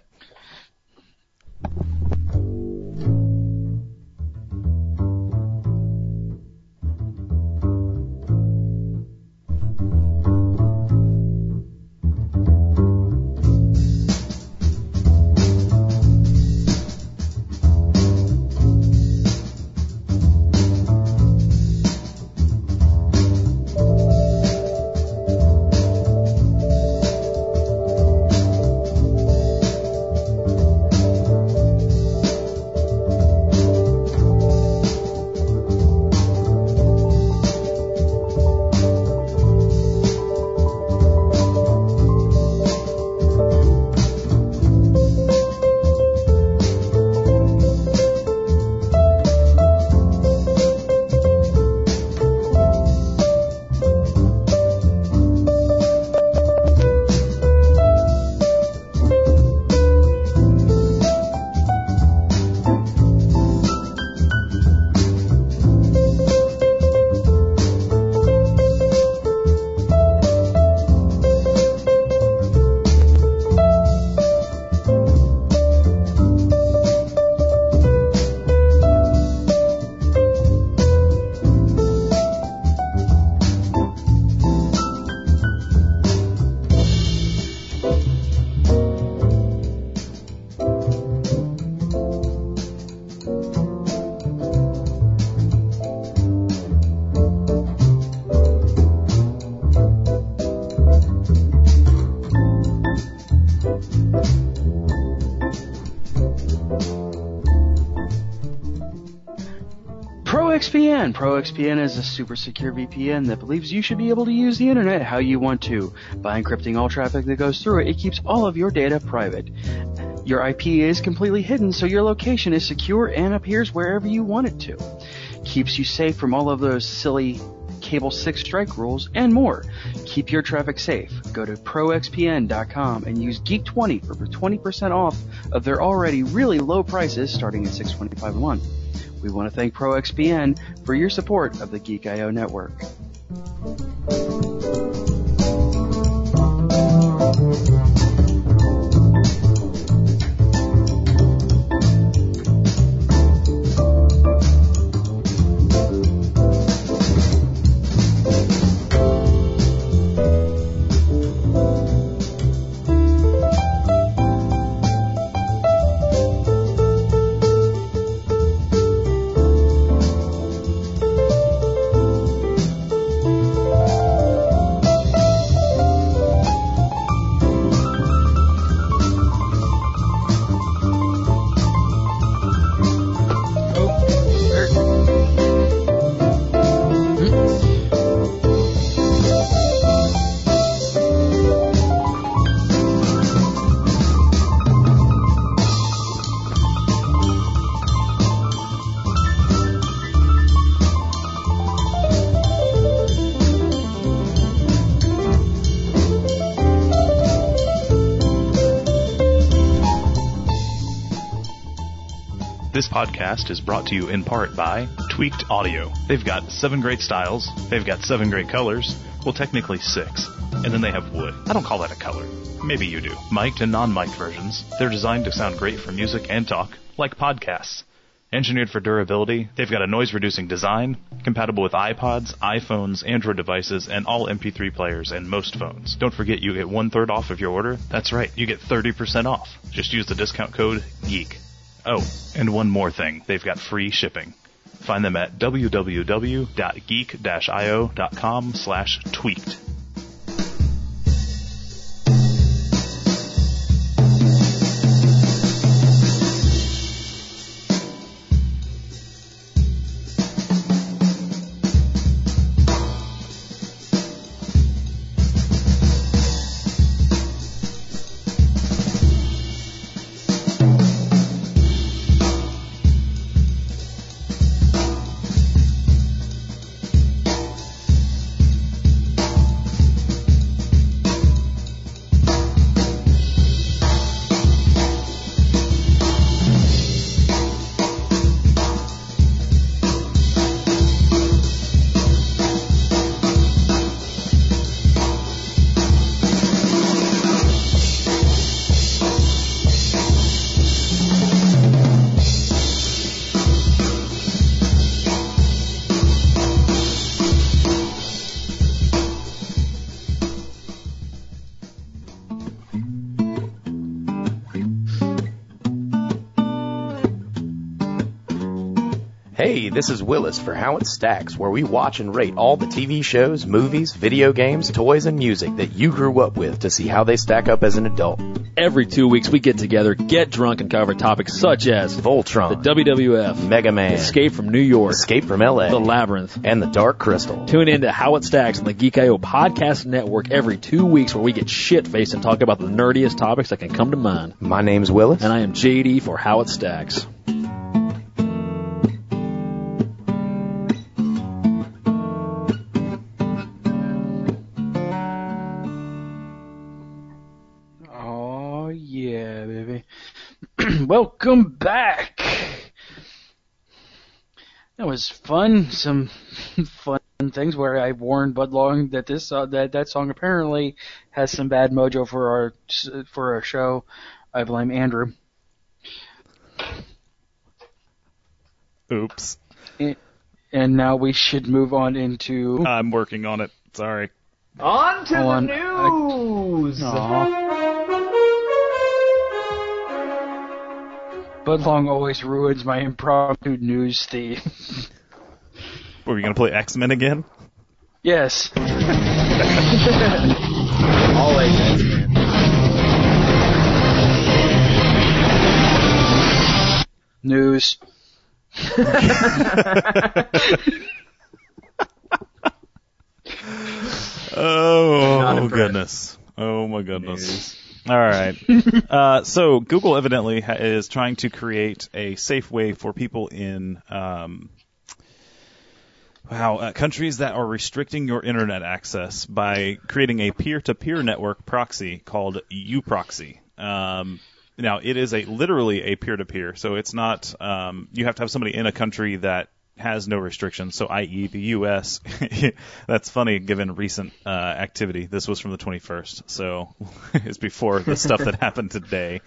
ProXPN. ProXPN is a super secure VPN that believes you should be able to use the internet how you want to. By encrypting all traffic that goes through it, it keeps all of your data private. Your IP is completely hidden, so your location is secure and appears wherever you want it to. Keeps you safe from all of those silly Cable 6 strike rules and more. Keep your traffic safe. Go to proxpn.com and use Geek20 for 20% off of their already really low prices starting at $6.25 a month. We want to thank ProXPN for your support of the Geek.io network. This podcast is brought to you in part by Tweaked Audio. They've got 7 great styles, they've got 7 great colors, well technically 6, and then they have wood. I don't call that a color. Maybe you do. Mic'd and non-mic'd versions. They're designed to sound great for music and talk, like podcasts. Engineered for durability, they've got a noise-reducing design, compatible with iPods, iPhones, Android devices, and all MP3 players and most phones. Don't forget you get 1/3 off of your order. That's right, you get 30% off. Just use the discount code GEEK. Oh, and one more thing. They've got free shipping. Find them at www.geek-io.com/tweaked. Hey, this is Willis for How It Stacks, where we watch and rate all the TV shows, movies, video games, toys, and music that you grew up with to see how they stack up as an adult. Every 2 weeks we get together, get drunk, and cover topics such as Voltron, the WWF, Mega Man, Escape from New York, Escape from LA, The Labyrinth, and The Dark Crystal. Tune in to How It Stacks on the Geek.io podcast network every 2 weeks where we get shit-faced and talk about the nerdiest topics that can come to mind. My name's Willis. And I am JD for How It Stacks. Welcome back. That was fun. Some fun things where I warned Bud Long that this that song apparently has some bad mojo for our show. I blame Andrew. Oops. And now we should move on into. I'm working on it. Sorry. On to the news. Bud Long always ruins my impromptu news theme. Were we going to play X-Men again? Yes. Always X-Men. News. Oh, goodness. Oh, my goodness. News. All right. So Google evidently is trying to create a safe way for people in countries that are restricting your internet access by creating a peer-to-peer network proxy called uProxy. Now, it is literally a peer-to-peer, so it's not you have to have somebody in a country that has no restrictions, so i.e. the U.S. That's funny given recent activity. This was from the 21st, so it's before the stuff that happened today.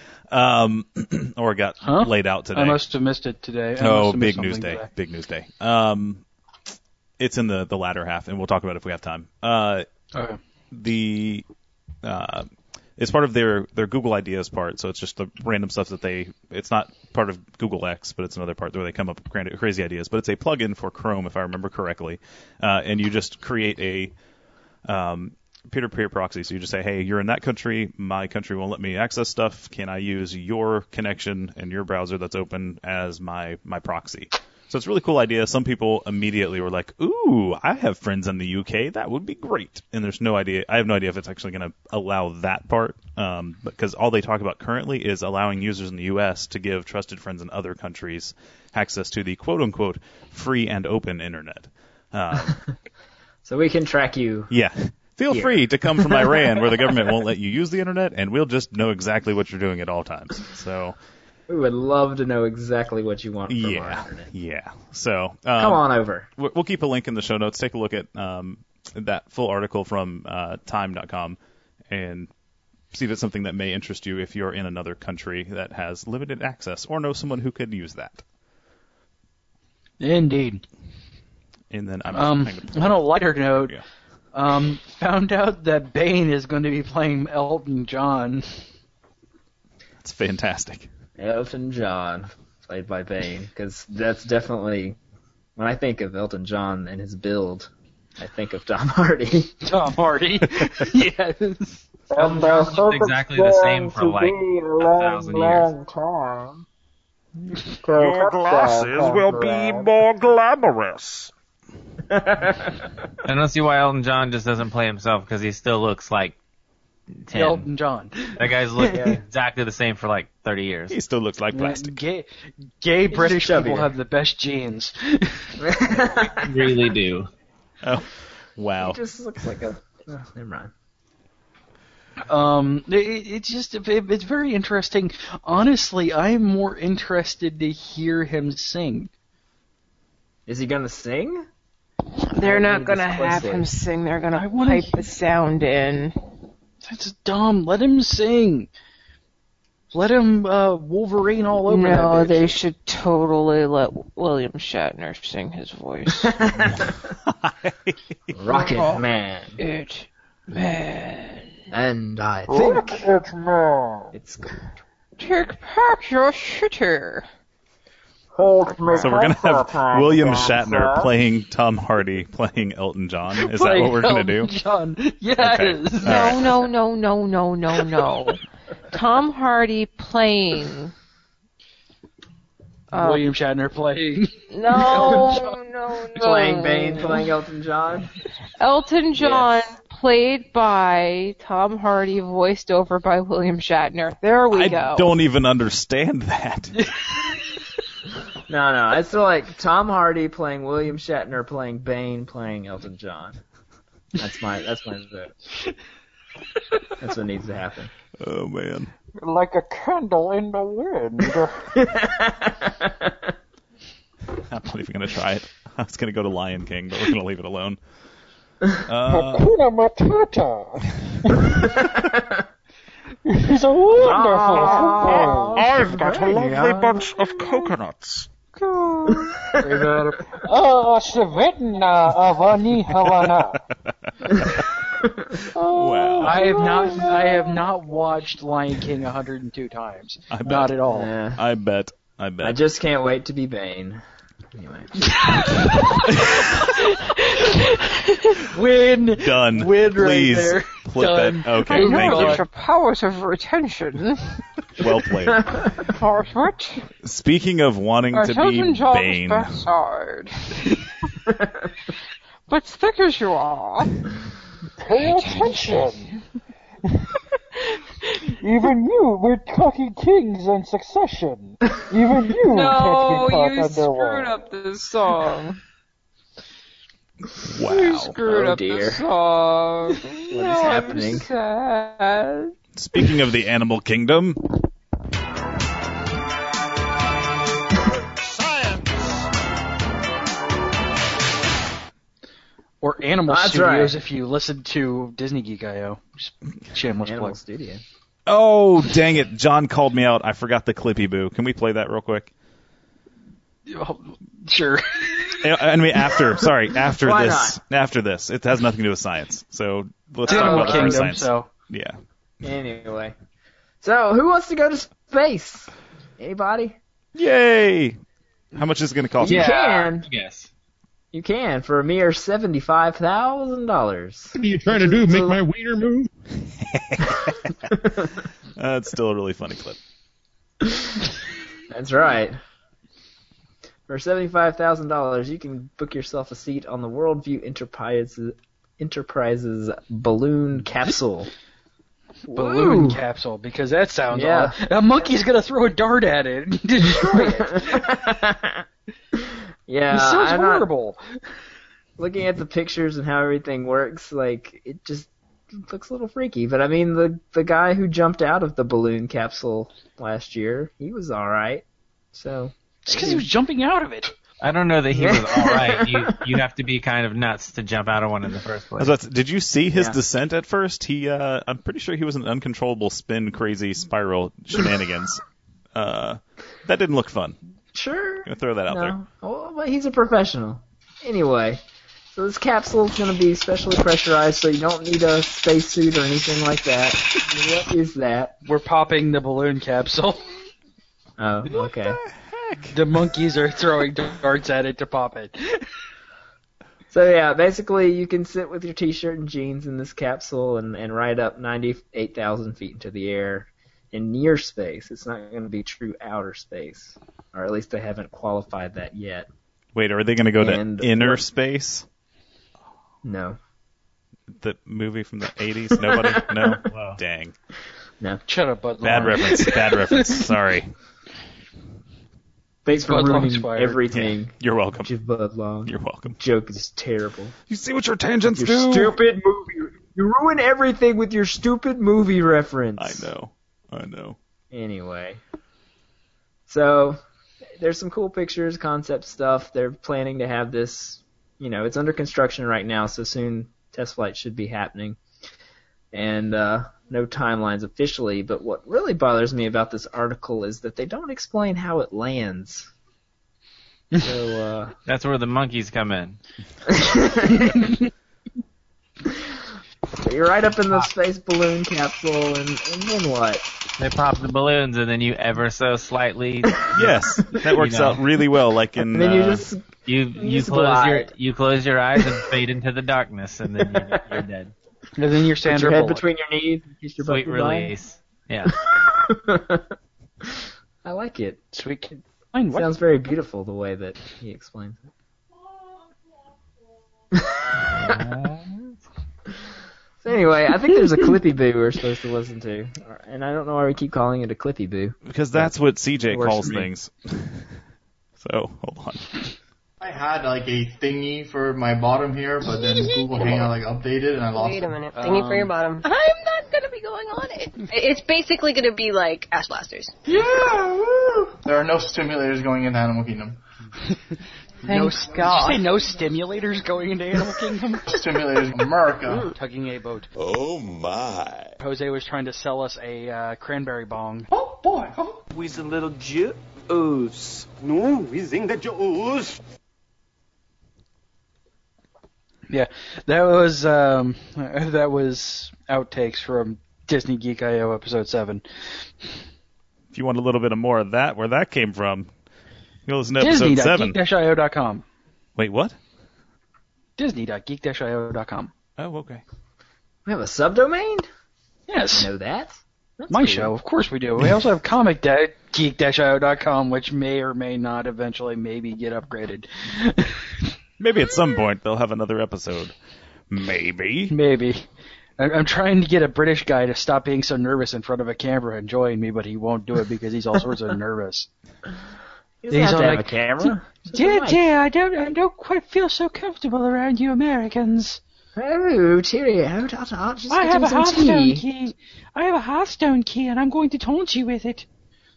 Or got laid out today. I must have missed it today. Big news day. Big news day. It's in the latter half, and we'll talk about it if we have time. Okay. It's part of their Google Ideas part, so it's just the random stuff that it's not part of Google X, but it's another part where they come up with crazy ideas. But it's a plugin for Chrome, if I remember correctly, and you just create a peer-to-peer proxy. So you just say, hey, you're in that country, my country won't let me access stuff. Can I use your connection and your browser that's open as my proxy? So it's a really cool idea. Some people immediately were like, ooh, I have friends in the UK. That would be great. And there's no idea. I have no idea if it's actually going to allow that part, because all they talk about currently is allowing users in the US to give trusted friends in other countries access to the quote-unquote free and open internet. So we can track you. Yeah. Feel here. free to come from Iran where the government won't let you use the internet, and we'll just know exactly what you're doing at all times. So... We would love to know exactly what you want from our internet. Yeah. So come on over. We'll keep a link in the show notes. Take a look at that full article from time.com and see if it's something that may interest you if you're in another country that has limited access or know someone who could use that. Indeed. And then on a lighter note, found out that Bane is going to be playing Elton John. That's fantastic. Elton John, played by Bane, because that's definitely, when I think of Elton John and his build, I think of Tom Hardy. Tom Hardy, yes. Elton John's exactly the same for like 1,000 years. Your glasses will be more glamorous. I don't see why Elton John just doesn't play himself, because he still looks like 10. Elton John. That guy's looked exactly the same for like 30 years. He still looks like plastic. Gay British people have the best genes. Really do. Oh, wow. He just looks like a... Oh, never mind. It's very interesting. Honestly, I'm more interested to hear him sing. Is he gonna sing? They're not gonna have him sing. They're gonna pipe the sound in. That's dumb. Let him sing. Let him Wolverine all over that No, bitch. they should totally let William Shatner sing his voice. Rocket Man. Man. And I think it's good. Take back your shitter. So we're going to have William Shatner playing Tom Hardy playing Elton John. Is that what we're going to do? John. Yes. Okay. No. Tom Hardy playing. William Shatner playing. No. Playing Bane, playing Elton John. Elton John, played by Tom Hardy, voiced over by William Shatner. There we go. I don't even understand that. No, it's like Tom Hardy playing William Shatner playing Bane playing Elton John. That's my vote. That's what needs to happen. Oh man. Like a candle in the wind. I'm not even going to try it. I was going to go to Lion King, but we're going to leave it alone. Hakuna Matata. He's a wonderful football. I've got a lovely bunch of coconuts. Savitna Avani Havana. Wow. I have not watched Lion King 102 times. Not at all. Yeah. I bet. I just can't wait to be Bane. Anyway. Win. Done. Win Please right there. flip Done. that. Okay, I know thank that you. your powers of retention. Well played. What? Speaking of wanting to be Elton John's Bane. best side. But thick as you are, Pay attention. Even you, we're talking kings and succession. Even you No, can't be you caught screwed underwater. up the song. Wow. You screwed Oh, up dear. the song. What is happening? I'm sad. Speaking of the animal kingdom, Or Animal That's Studios right. if you listen to Disney Geek I.O. Just shameless Animal plug. Studio. oh dang it, John called me out. I forgot the Clippy Boo. Can we play that real quick? Oh, sure. I mean, after Why this, after this, it has nothing to do with science. So let's It's talk Animal about the Kingdom, science. so Yeah. Anyway. So, who wants to go to space? Anybody? Yay! How much is it going to cost? You can. Yes. You can for a mere $75,000. What are you trying to do? Make my wiener move? It's still a really funny clip. That's right. For $75,000, you can book yourself a seat on the Worldview Enterprises balloon capsule. balloon Woo! capsule, because that sounds Yeah. odd. A monkey's gonna throw a dart at it and destroy it. Yeah, It sounds I'm not- horrible. looking at the pictures and how everything works, like, it just looks a little freaky. But I mean, the guy who jumped out of the balloon capsule last year, he was alright. So, Just because he was jumping out of it. I don't know that he was all right. You have to be kind of nuts to jump out of one in the first place. Did you see his Yeah. descent at first? I'm pretty sure he was an uncontrollable spin, crazy spiral shenanigans. That didn't look fun. sure. Gonna throw that out there. No. Oh, but he's a professional. Anyway, so this capsule is going to be specially pressurized, so you don't need a spacesuit or anything like that. What is that? We're popping the balloon capsule. Oh, okay. The monkeys are throwing darts at it to pop it. So yeah, basically you can sit with your t-shirt and jeans in this capsule and ride up 98,000 feet into the air in near space. It's not going to be true outer space, or at least they haven't qualified that yet. Wait, are they going to go And to inner space? No. The movie from the 80s? Nobody? No? Wow. Dang. No. Shut up, Bud. Bad Long. reference. Bad reference. Sorry. Thanks for Bud Long's ruining fired. everything. You're welcome. Jeff Bud Long. You're welcome. Joke is terrible. You see what your tangents Your do? stupid movie. You ruin everything with your stupid movie reference. I know. Anyway. So, there's some cool pictures, concept stuff. They're planning to have this, it's under construction right now, so soon test flights should be happening. And, no timelines officially, but what really bothers me about this article is that they don't explain how it lands. So, That's where the monkeys come in. so you're right up in the space balloon capsule, and then what? They pop the balloons, and then you ever so slightly. Yes, that works out really well. Like in. And then you just You just close glide. close your eyes and fade into the darkness, and then you're dead. And then you're put Sandra your head Bullock. between your knees and kiss your butt Sweet goodbye. release. Yeah. I like it. Sweet kid. Fine, what? Sounds very beautiful the way that he explains it. So anyway, I think there's a Clippy Boo we're supposed to listen to, and I don't know why we keep calling it a Clippy Boo. Because that's what CJ Works calls for me. things. So, hold on. I had like a thingy for my bottom here, but then Google Hangout updated and I lost Wait it. a minute. Thingy for your bottom. I'm not gonna be going on it. It's basically gonna be like Ass Blasters. Yeah, woo! There are no stimulators going into Animal Kingdom. No, Thank did you say no stimulators going into Animal Kingdom? Stimulators in America. Tugging a boat. Oh my. Jose was trying to sell us a cranberry bong. Oh boy. We's a little juice. No, we's in the juice. Yeah, that was outtakes from Disney Geek I.O. episode 7. If you want a little bit of more of that, where that came from, you listen to episode 7. Disney.geek-io.com. Wait, what? Disney.geek-io.com. Oh, okay. We have a subdomain? Yes. I know that. That's My cool. show, of course we do. We also have comic.geek-io.com, which may or may not eventually maybe get upgraded. Maybe at some point they'll have another episode. Maybe. Maybe. I'm trying to get a British guy to stop being so nervous in front of a camera and join me, but he won't do it because he's all sorts of nervous. He's not have a camera. Yeah, I don't quite feel so comfortable around you Americans. Oh, cheerio! I'll just I have a some Hearthstone tea. key. I have a Hearthstone key, and I'm going to taunt you with it.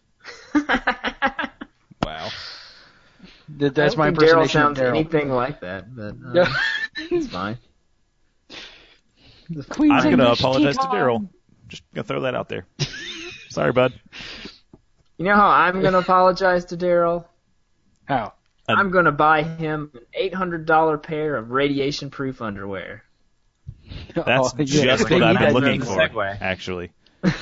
Wow. That's my Daryl impersonation sounds of Daryl. anything like that, but it's fine. I'm going to apologize to Daryl. Just going to throw that out there. Sorry, bud. You know how I'm going to apologize to Daryl? How? I'm going to buy him an $800 pair of radiation-proof underwear. That's just what I've been looking for, actually.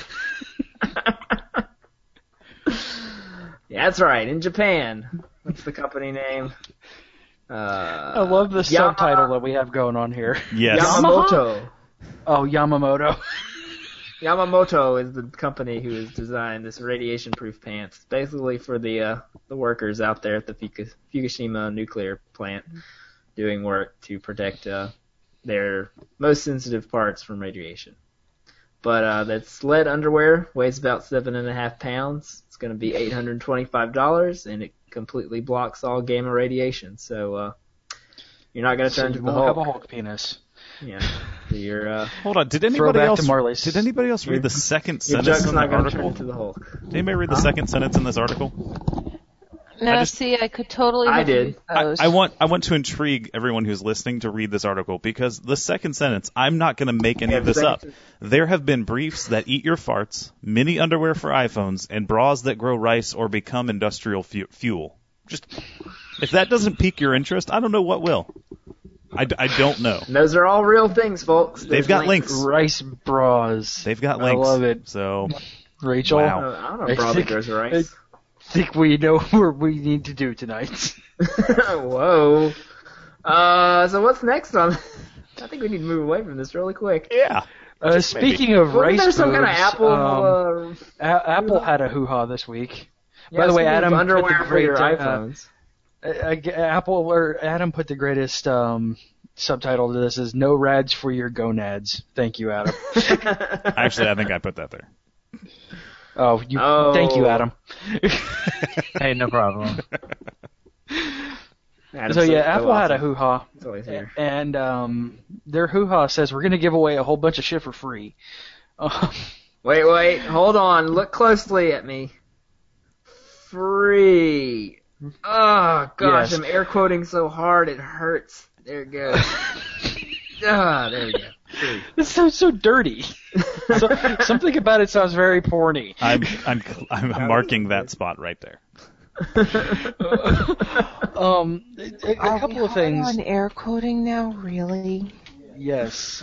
Yeah, that's right. In Japan. What's the company name? I love the subtitle that we have going on here. Yes. Yamamoto. Oh, Yamamoto. Yamamoto is the company who has designed this radiation-proof pants, basically for the workers out there at the Fukushima nuclear plant doing work to protect their most sensitive parts from radiation. But that sled underwear weighs about 7.5 pounds. It's going to be $825, and it completely blocks all gamma radiation. So you're not going to turn to the Hulk. Have a Hulk penis. Yeah. So you're, hold on. Did anybody else read the second sentence in the article? Turn to the Hulk. Did anybody read the second sentence in this article? No, I could totally. I did. I want to intrigue everyone who's listening to read this article because the second sentence, I'm not going to make any of this up. There have been briefs that eat your farts, mini underwear for iPhones, and bras that grow rice or become industrial fuel. Just if that doesn't pique your interest, I don't know what will. I don't know. And those are all real things, folks. They've got links. Rice bras. They've got links. I love it. So, Rachel, wow. I don't know bra that grows rice. I think we know what we need to do tonight. Whoa. So what's next on? I think we need to move away from this really quick. Yeah. Speaking of rice there some kind of boobs, Apple? Apple had a hoo-ha this week. Yeah, By the way, Adam underwear put the for your great, iPhones. Adam put the greatest subtitle to this is "No Rads for Your Gonads." Thank you, Adam. Actually, I think I put that there. Thank you, Adam. Hey, no problem. So yeah, Apple had a hoo-ha, and their hoo-ha says we're going to give away a whole bunch of shit for free. Wait, hold on. Look closely at me. Free. Oh gosh, Yes. I'm air quoting so hard it hurts. There it goes. There we go. Free. This sounds so dirty. Something about it sounds very porny. I'm marking that spot right there. A couple of things. On air quoting now, really? Yes.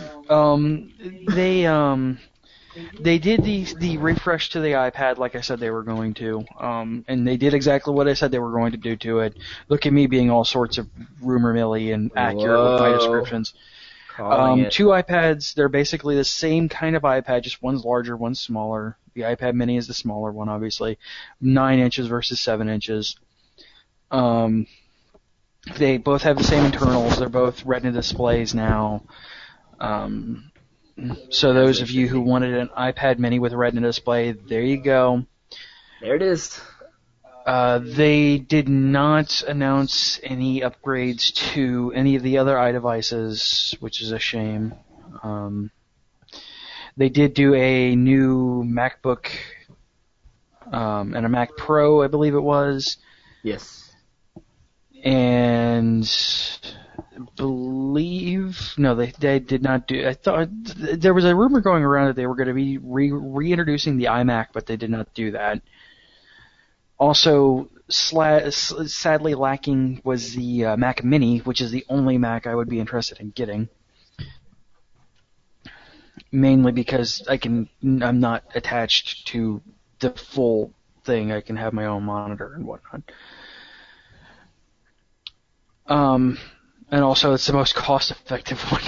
They did the refresh to the iPad like I said they were going to. And they did exactly what I said they were going to do to it. Look at me being all sorts of rumor milly and accurate with my descriptions. Two iPads, they're basically the same kind of iPad, just one's larger, one's smaller. The iPad mini is the smaller one, obviously. 9 inches versus 7 inches. They both have the same internals. They're both Retina displays now. So those of you who wanted an iPad mini with a Retina display, there you go. There it is. They did not announce any upgrades to any of the other iDevices, which is a shame. They did do a new MacBook and a Mac Pro, I believe it was. Yes. And they did not do. I thought there was a rumor going around that they were going to be reintroducing the iMac, but they did not do that. Also, sadly lacking was the Mac Mini, which is the only Mac I would be interested in getting. Mainly because I'm not attached to the full thing. I can have my own monitor and whatnot. And also it's the most cost-effective one.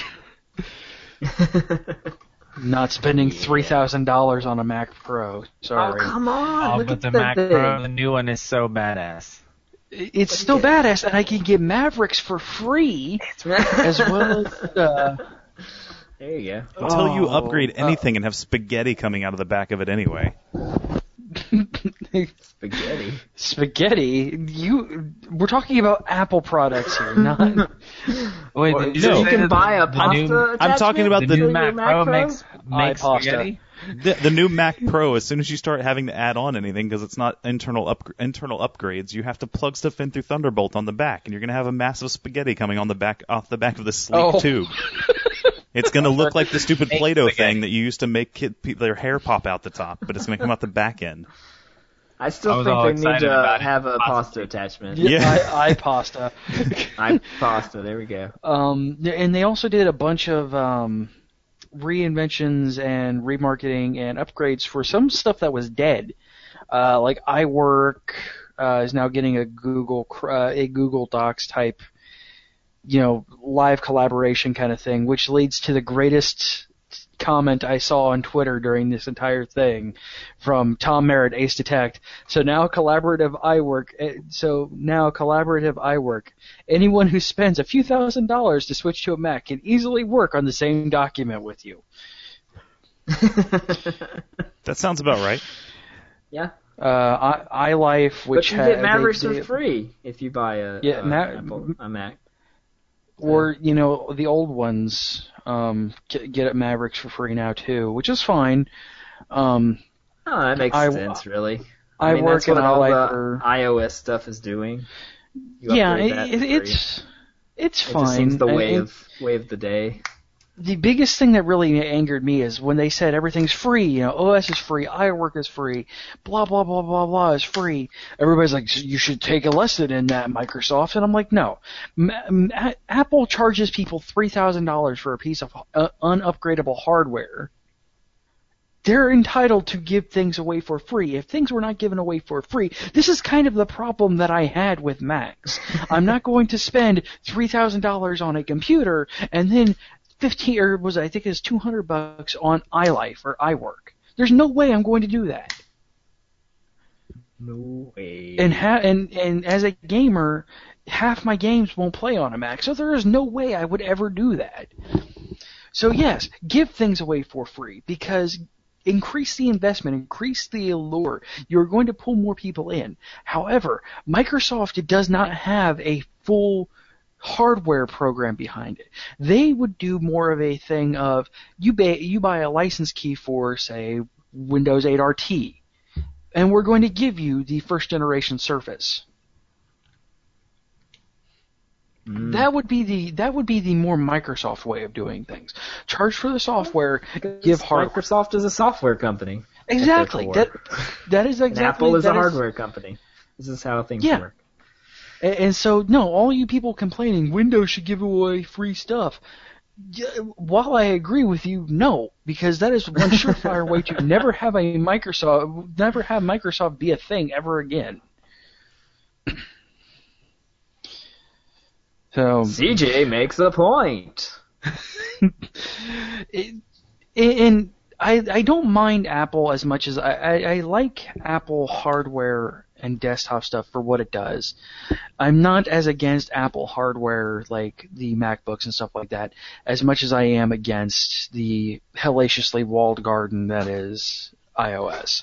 Not spending $3,000 on a Mac Pro. Sorry. Oh, come on. But the Mac Pro, the new one, is so badass. It's still badass, and I can get Mavericks for free, as well as There you go. Until you upgrade anything and have spaghetti coming out of the back of it anyway. Spaghetti. We're talking about Apple products here, not. Wait, no. You can buy a pasta. I'm talking about the new Mac Pro makes iPasta. The new Mac Pro. As soon as you start having to add on anything, because it's not internal upgrades, you have to plug stuff in through Thunderbolt on the back, and you're going to have a massive spaghetti coming off the back of the sleek tube. It's going to look like the stupid Play-Doh thing that you used to make their hair pop out the top, but it's going to come out the back end. I still think they need to have a pasta attachment. Yeah, iPasta. iPasta, there we go. And they also did a bunch of reinventions and remarketing and upgrades for some stuff that was dead. Like iWork is now getting a Google Docs type, live collaboration kind of thing, which leads to the greatest comment I saw on Twitter during this entire thing from Tom Merritt, Ace Detect. So now collaborative iWork. Anyone who spends a few $1,000s to switch to a Mac can easily work on the same document with you. That sounds about right. Yeah. iLife, which but you get Mavericks for free if you buy a Mac. Or, the old ones get at Mavericks for free now, too, which is fine. That makes sense, really. I mean, work that's what in all iLife the iOS stuff is doing. It's fine. It just seems the way of the day. The biggest thing that really angered me is when they said everything's free, OS is free, iWork is free, blah, blah, blah, blah, blah is free. Everybody's like, you should take a lesson in that, Microsoft. And I'm like, no. Apple charges people $3,000 for a piece of unupgradable hardware. They're entitled to give things away for free. If things were not given away for free, this is kind of the problem that I had with Macs. I'm not going to spend $3,000 on a computer and then I think it was $200 on iLife or iWork. There's no way I'm going to do that. No way. And as a gamer, half my games won't play on a Mac, so there is no way I would ever do that. So yes, give things away for free, because increase the investment, increase the allure. You're going to pull more people in. However, Microsoft does not have a full hardware program behind it. They would do more of a thing of you buy a license key for, say, Windows 8 RT, and we're going to give you the first generation Surface. That would be the more Microsoft way of doing things. Charge for the software, give hardware. Microsoft is a software company. Exactly. That is exactly. And Apple is a hardware company. This is how things work. And so, no, all you people complaining Windows should give away free stuff. While I agree with you, no, because that is one surefire way to never have Microsoft be a thing ever again. So CJ makes a point. And I don't mind Apple as much as I like Apple hardware and desktop stuff for what it does. I'm not as against Apple hardware like the MacBooks and stuff like that as much as I am against the hellaciously walled garden that is iOS.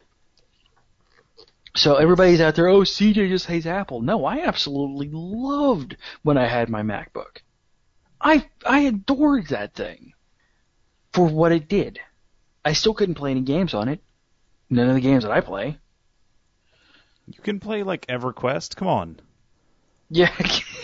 So everybody's out there, oh, CJ just hates Apple. No, I absolutely loved when I had my MacBook. I adored that thing for what it did. I still couldn't play any games on it. None of the games that I play. You can play like EverQuest. Come on. Yeah.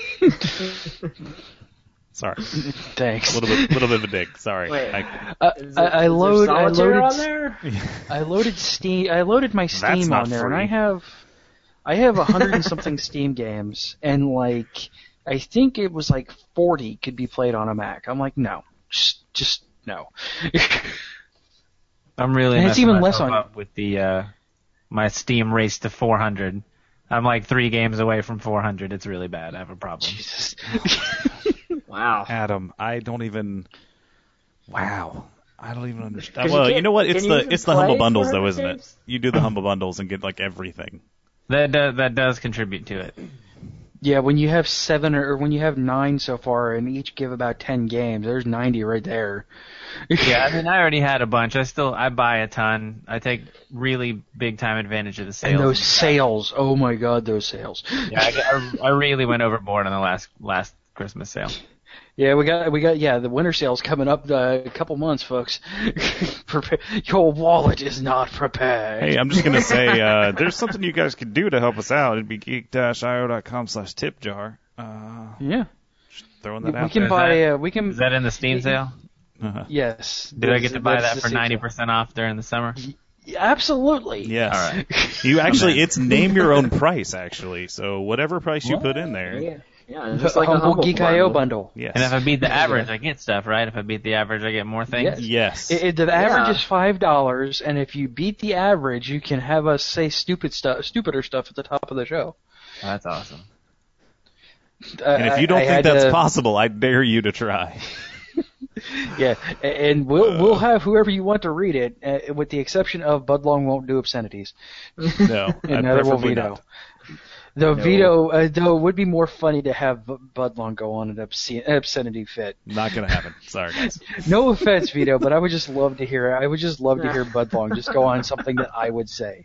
Sorry. Thanks. A little bit of a dig. Sorry. Wait, I loaded on there? I loaded Steam. I loaded my Steam on there, free. And I have 100 and something Steam games, and I think it was 40 could be played on a Mac. I'm like, no, just no. I'm really and it's even less up with the my Steam race to 400. I'm 3 games away from 400. It's really bad. I have a problem. Jesus. Wow. Adam, I don't even understand. Well, you know what? It's the Humble Bundles though, isn't it? You do the Humble Bundles and get everything. That does contribute to it. Yeah, when you have 7 or when you have 9 so far and each give about 10 games, there's 90 right there. Yeah, I mean, I already had a bunch. I buy a ton. I take really big time advantage of the sales. And those sales, oh my god, those sales. Yeah, I really went overboard on the last Christmas sale. Yeah, we got the winter sale's coming up a couple months, folks. Your wallet is not prepared. Hey, I'm just gonna say, there's something you guys could do to help us out. It'd be geek-io.com/tipjar. Yeah. Just throwing that out. We can there. buy. Is that in the Steam sale? Yes. Did I get to buy that for 90% off during the summer? Absolutely. Yes. All right. You actually, it's name your own price actually. So whatever price you put in there. Yeah, just like a Humble Geek.io bundle. Yes. And if I beat the average, I get stuff, right? If I beat the average, I get more things? Yes. The average is $5, and if you beat the average, you can have us say stupider stuff at the top of the show. Oh, that's awesome. And if you don't think that's possible, I dare you to try. Yeah, and we'll have whoever you want to read it, with the exception of Budlong won't do obscenities. No, and neither will Vito. Not. Though Vito, though it would be more funny to have Budlong go on an obscenity fit. Not gonna happen. Sorry, guys. No offense, Vito, but I would just love to hear. I would just love to hear Budlong just go on something that I would say.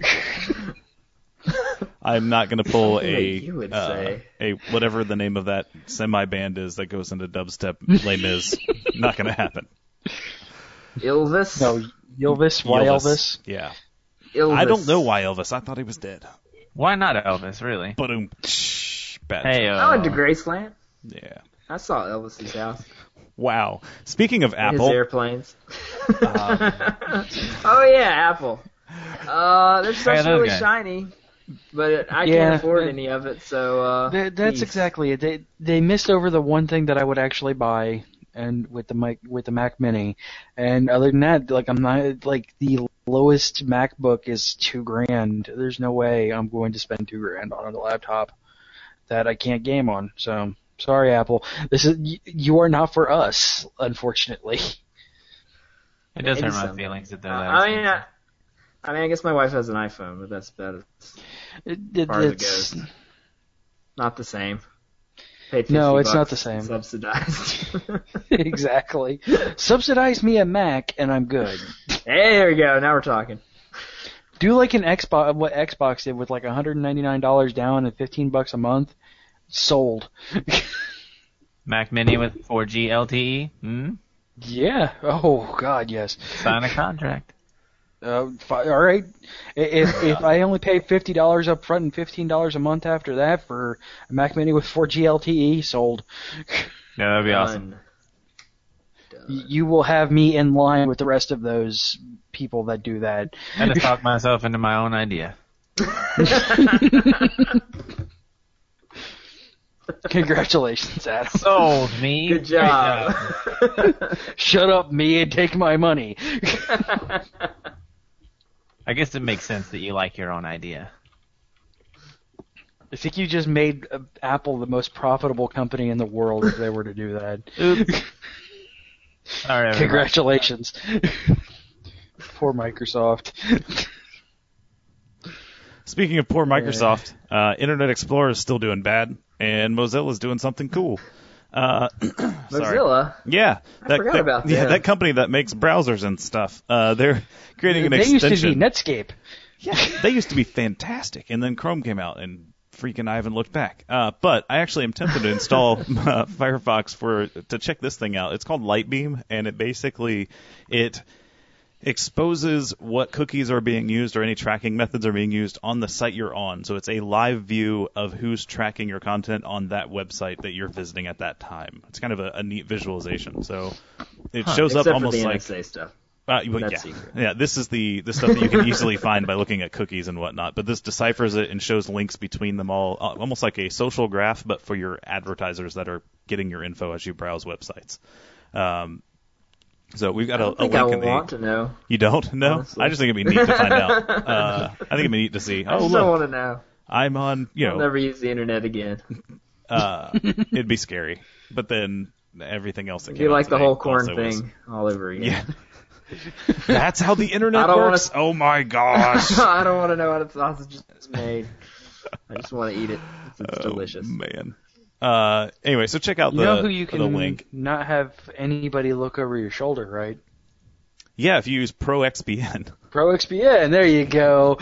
I'm not gonna pull you would say. a whatever the name of that semi band is that goes into dubstep Les Mis. Not gonna happen. Elvis? No, Ylvis. Why Elvis? Yeah. Elvis. I don't know why Elvis. I thought he was dead. Why not Elvis, really? Boom. Hey, I went to Graceland. Yeah. I saw Elvis's house. Wow. Speaking of Apple. His airplanes. Oh yeah, Apple. Their stuff's really shiny, but I can't afford any of it, so that's exactly it. They missed over the one thing that I would actually buy, and with the Mac Mini, and other than that, like I'm not like the lowest MacBook is $2,000. There's no way I'm going to spend $2,000 on a laptop that I can't game on. So sorry, Apple. You are not for us, unfortunately. It does hurt my feelings that they're that. I mean, I guess my wife has an iPhone, but that's about as far as it goes. Not the same. No, it's not the same. Subsidized. Exactly. Subsidize me a Mac, and I'm good. Hey, there we go. Now we're talking. Do like an Xbox, what Xbox did with like $199 down and $15 a month. Sold. Mac Mini with 4G LTE? Hmm? Yeah. Oh, God, yes. Sign a contract. All right. If I only pay $50 up front and $15 a month after that for a Mac Mini with 4G LTE, sold. Yeah, that'd be awesome. You will have me in line with the rest of those people that do that. I just talked myself into my own idea. Congratulations, Adam. Sold me. Good job. Shut up, me, and take my money. I guess it makes sense that you like your own idea. I think you just made Apple the most profitable company in the world if they were to do that. Oops. All right, congratulations. Poor Microsoft. Speaking of poor Microsoft, Internet Explorer is still doing bad, and Mozilla is doing something cool. Mozilla? Yeah. I forgot about that. Yeah, that company that makes browsers and stuff. They're creating an extension. They used to be Netscape. Yeah, they used to be fantastic, and then Chrome came out, and freaking I haven't looked back. But I actually am tempted to install Firefox to check this thing out. It's called Lightbeam, and it exposes what cookies are being used or any tracking methods are being used on the site you're on. So it's a live view of who's tracking your content on that website that you're visiting at that time. It's kind of a neat visualization. So it shows up almost for the like NSA stuff. Yeah. This is the stuff that you can easily find by looking at cookies and whatnot. But this deciphers it and shows links between them all, almost like a social graph, but for your advertisers that are getting your info as you browse websites. So we've got a link in the... I want to know. You don't? No? Honestly. I just think it'd be neat to find out. I think it'd be neat to see. I just don't want to know. I'm on, I'll never use the internet again. It'd be scary. But then everything else that came It'd be like the whole corn thing all over again. Yeah. That's how the internet works? Oh my gosh. I don't want to know how the sausage is made. I just want to eat it. It's delicious. Man. Anyway, so check out You know who you the can link. not have anybody look over your shoulder, right? Yeah, if you use ProXPN. ProXPN, there you go.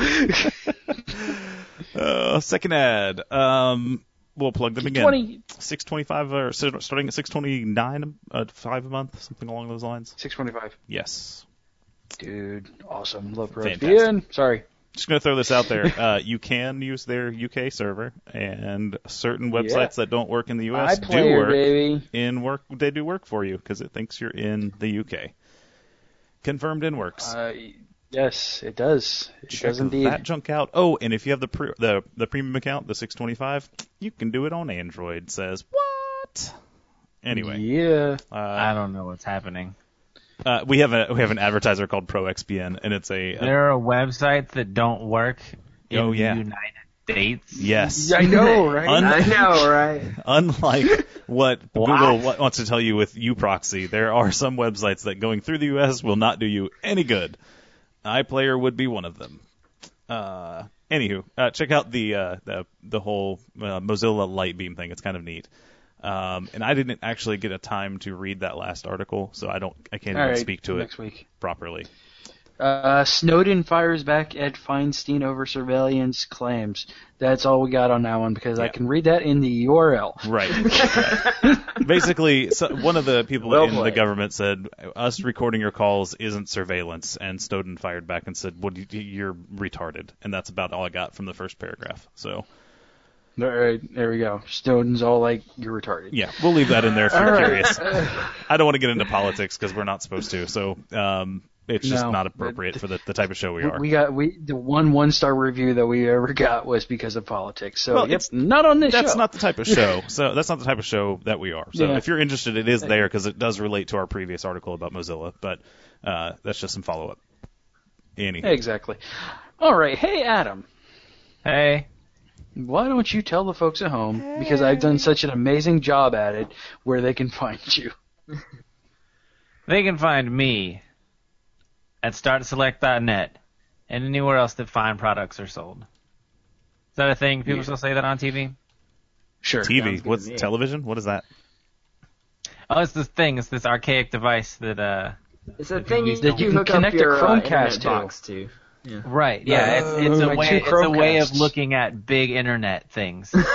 Second ad. We'll plug them again. 625 or starting at 629 $5 a month, something along those lines. 625. Yes. Dude, awesome. Love Fantastic. ProXPN. Sorry. Just going to throw this out there. You can use their UK server, and certain websites that don't work in the US do work. Baby. They do work for you because it thinks you're in the UK. Confirmed in works. Yes, it does. It does indeed. That junk out. Oh, and if you have the premium account, the 625, you can do it on Android. Says what? Anyway. Yeah. I don't know what's happening. We have an advertiser called ProXPN, and it's there are websites that don't work in the United States. Yes. I know, right? I know, right? Unlike what Google wants to tell you with uProxy, there are some websites that going through the U.S. will not do you any good. iPlayer would be one of them. Anywho, check out the whole Mozilla Lightbeam thing. It's kind of neat. And I didn't actually get a time to read that last article, so I can't even speak to next it week. properly. Snowden fires back Ed Feinstein over surveillance claims. That's all we got on that one because I can read that in the URL. Right. Basically, one of the people in the government said, us recording your calls isn't surveillance, and Snowden fired back and said, you're retarded. And that's about all I got from the first paragraph. So. All right, there we go. Snowden's all like, you're retarded. Yeah, we'll leave that in there if you're curious. I don't want to get into politics because we're not supposed to, so it's just not appropriate for the type of show we are. The one-star review that we ever got was because of politics. So it's not on this show. That's not the type of show. So that's not the type of show that we are. So if you're interested, it is there because it does relate to our previous article about Mozilla. But that's just some follow-up. Anyhow. Exactly. All right. Hey, Adam. Hey. Why don't you tell the folks at home, because I've done such an amazing job at it, where they can find you? They can find me at startselect.net and anywhere else that fine products are sold. Is that a thing? People still say that on TV? Sure. TV? What's television? What is that? Oh, it's this thing. It's this archaic device that it's a thing that you can connect a Chromecast box to. Yeah. Right, yeah, it's a way of looking at big internet things. It's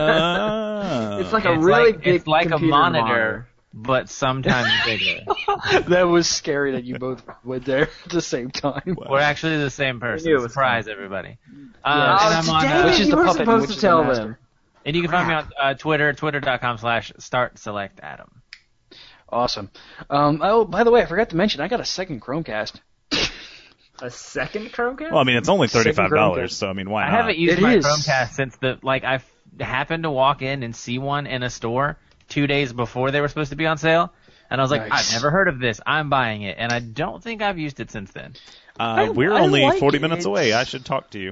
like a really big it's like a monitor, monitor, but sometimes bigger. That was scary that you both went there at the same time. We're actually the same person. Surprise, everybody. And I'm on, which is the puppet, supposed to tell them. And you can find me on Twitter, twitter.com/startselectadam. Awesome. Oh, by the way, I forgot to mention, I got a second Chromecast. A second Chromecast? Well, I mean, it's only $35, so I mean, why not? I haven't used my Chromecast since I happened to walk in and see one in a store 2 days before they were supposed to be on sale, and I was like, I've never heard of this. I'm buying it, and I don't think I've used it since then. We're only 40 minutes away. I should talk to you.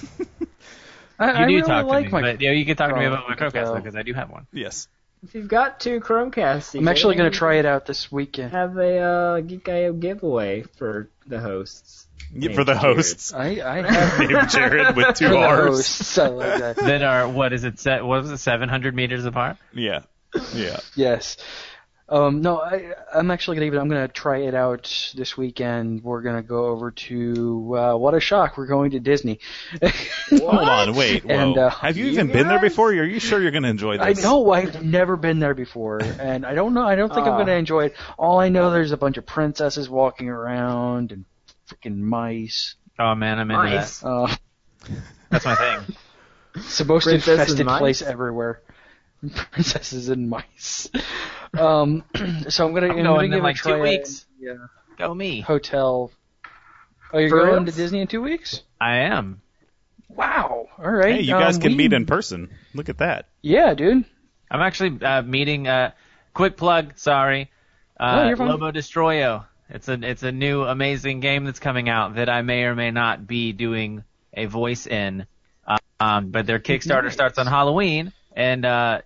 You do talk to me, but you can talk to me about my Chromecast because I do have one. Yes. If you've got two Chromecasts, I'm actually going to try it out this weekend. Have a Geek.io giveaway for the hosts. Yeah, for the hosts. I have named Jared with two R's. Hosts, I like that. That are what was it 700 meters apart? Yeah. Yes. No, I'm actually I'm going to try it out this weekend. We're going to go over to what a shock! We're going to Disney. Hold on, wait. Whoa. And, have you even been there before? Are you sure you're going to enjoy this? I know I've never been there before, and I don't know. I don't think I'm going to enjoy it. All I know, there's a bunch of princesses walking around and freaking mice. Oh man, I'm into that. That's my thing. It's the most infested place everywhere. Princesses and mice. So I'm gonna going give in like 2 weeks. Yeah. Go me. Hotel. Oh, you're going to Disney in 2 weeks? I am. Wow. All right. Hey, you guys can meet in person. Look at that. Yeah, dude. I'm actually meeting. Quick plug. Sorry. You're fine. Lobo Destroyo. It's a new amazing game that's coming out that I may or may not be doing a voice in. But their Kickstarter starts on Halloween, and the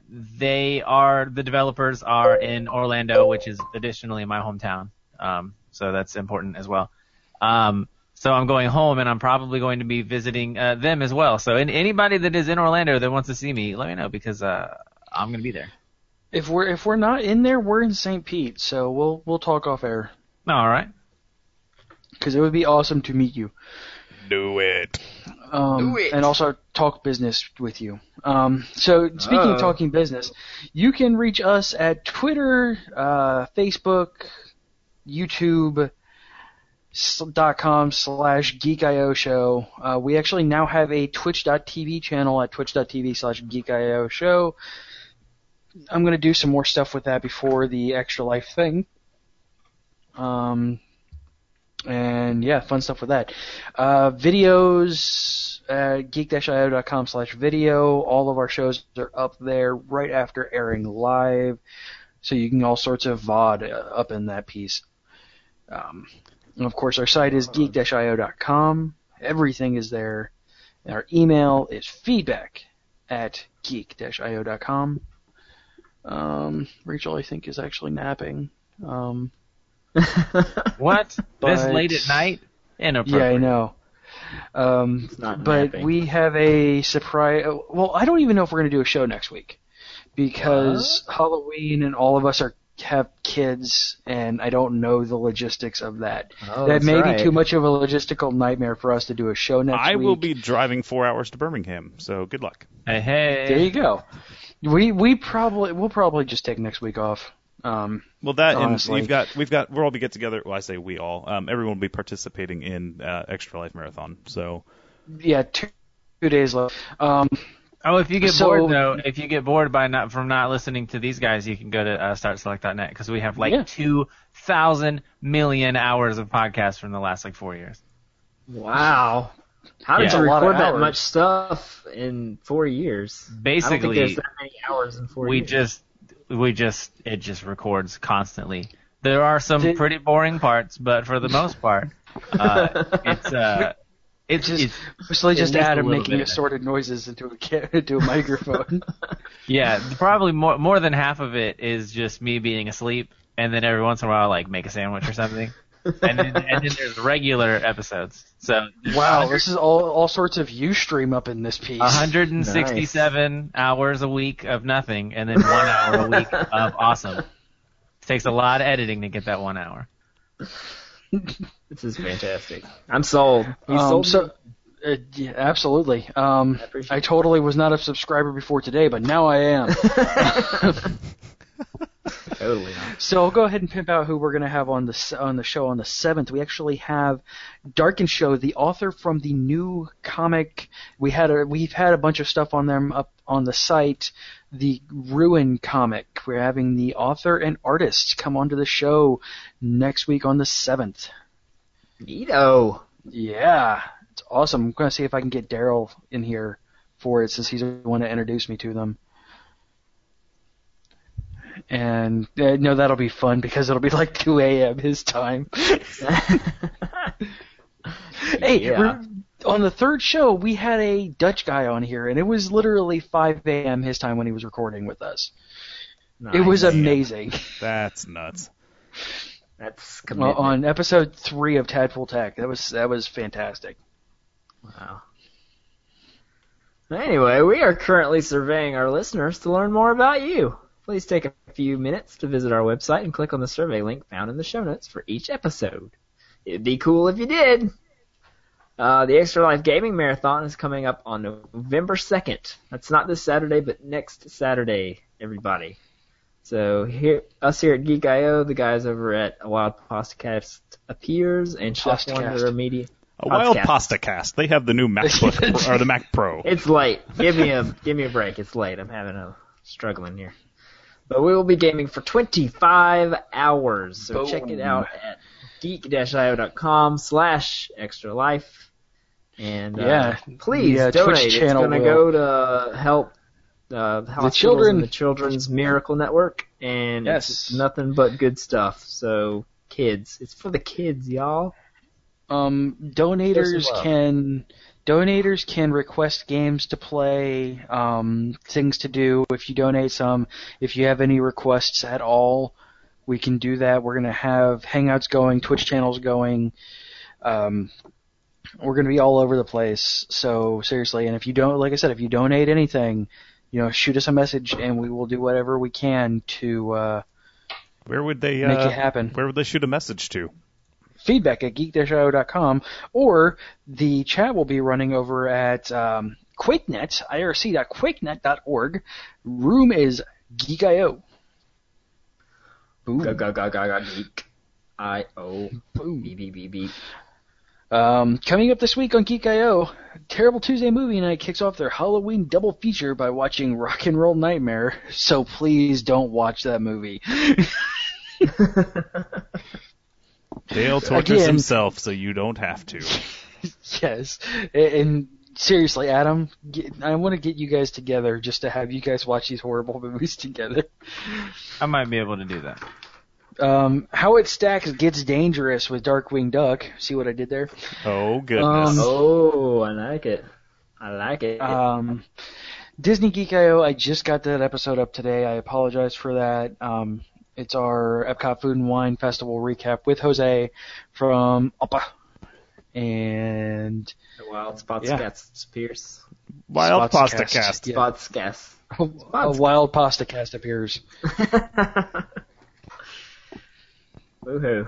developers are in Orlando, which is additionally my hometown. So that's important as well. So So I'm going home, and I'm probably going to be visiting them as well. So anybody that is in Orlando that wants to see me, let me know, because I'm going to be there. If we're not in there, we're in St. Pete, so we'll talk off air. All right. Because it would be awesome to meet you. Do it. Do it. And also talk business with you. So speaking of talking business, you can reach us at Twitter, Facebook, YouTube.com/GeekIO show. We actually now have a Twitch.tv channel at twitch.tv/GeekIO show. I'm going to do some more stuff with that before the Extra Life thing. And yeah, fun stuff with that. Videos at geek-io.com/video. All of our shows are up there right after airing live. So you can get all sorts of VOD up in that piece. And of course, our site is geek-io.com. Everything is there. And our email is feedback@geek-io.com. Rachel, I think, is actually napping. What? This late at night? Inappropriate. Yeah, I know. But napping. We have a surprise. Well, I don't even know if we're going to do a show next week because Halloween and all of us have kids, and I don't know the logistics of that. That may be too much of a logistical nightmare for us to do a show next week. I will be driving 4 hours to Birmingham, so good luck. Hey. There you go. We'll probably just take next week off. Well, that honestly. and we'll all be get together. Well, I say we all. Everyone will be participating in Extra Life Marathon. So yeah, 2 days left. If you get bored though, if you get bored from not listening to these guys, you can go to startselect.net because we have 2,000 million hours of podcasts from the last 4 years. Wow. How did you record that much stuff in 4 years? Basically, I don't think there's that many hours in 4 years. It just records constantly. There are some pretty boring parts, but for the most part, it's just Adam making assorted noises into a microphone. Yeah, probably more than half of it is just me being asleep, and then every once in a while, make a sandwich or something. and then there's regular episodes. So wow, this is all sorts of Ustream up in this piece. 167 hours a week of nothing, and then 1 hour a week of awesome. It takes a lot of editing to get that 1 hour. This is fantastic. I'm sold. You sold me? Yeah, absolutely. I totally was not a subscriber before today, but now I am. Totally not. So I'll go ahead and pimp out who we're going to have on the show on the 7th. We actually have Darken Show, the author from the new comic. We've had a bunch of stuff on them up on the site. The Ruin comic. We're having the author and artist come onto the show next week on the 7th. Neato. Yeah, it's awesome. I'm going to see if I can get Daryl in here for it since he's the one that introduced me to them. And no, that'll be fun because it'll be 2 a.m. his time. Hey, on the third show, we had a Dutch guy on here, and it was literally 5 a.m. his time when he was recording with us. Nice. It was amazing. That's nuts. That's commitment. On episode 3 of Tadful Tech. That was fantastic. Wow. Anyway, we are currently surveying our listeners to learn more about you. Please take a few minutes to visit our website and click on the survey link found in the show notes for each episode. It'd be cool if you did. The Extra Life Gaming Marathon is coming up on November 2nd. That's not this Saturday, but next Saturday, everybody. So us here at Geek.io, the guys over at A Wild Postcast Appears, and Chef Wonder Media. A Wild Postacast. They have the new MacBook or the Mac Pro. It's late. Give me a break. It's late. I'm struggling here. But we will be gaming for 25 hours. So check it out at geek-io.com/extralife. And please donate. It's going to go to help the children, the Children's Miracle Network, and it's nothing but good stuff. So kids, it's for the kids, y'all. Donators can request games to play, things to do. If you donate some, if you have any requests at all, we can do that. We're going to have Hangouts going, Twitch channels going, We're going to be all over the place. So seriously, and if you don't, like I said, if you donate anything, shoot us a message and we will do whatever we can to where would they make it happen. Where would they shoot a message to? Feedback@geek-io.com, or the chat will be running over at QuakeNet, irc.quakenet.org. Room is Geek.io. Boom. Geek.io. Boom. Beep. Coming up this week on Geek.io, Terrible Tuesday Movie Night kicks off their Halloween double feature by watching Rock and Roll Nightmare, so please don't watch that movie. Dale tortures himself so you don't have to. Yes. And seriously, Adam, I want to get you guys together just to have you guys watch these horrible movies together. I might be able to do that. How It Stacks gets dangerous with Darkwing Duck. See what I did there? Oh, goodness. I like it. Disney Geek.io, I just got that episode up today. I apologize for that. It's our Epcot Food and Wine Festival recap with Jose from Oppa. And Wild Spotscast appears. Wild Pasta Cast. Spotscast. A Wild Pasta Cast appears. Woohoo.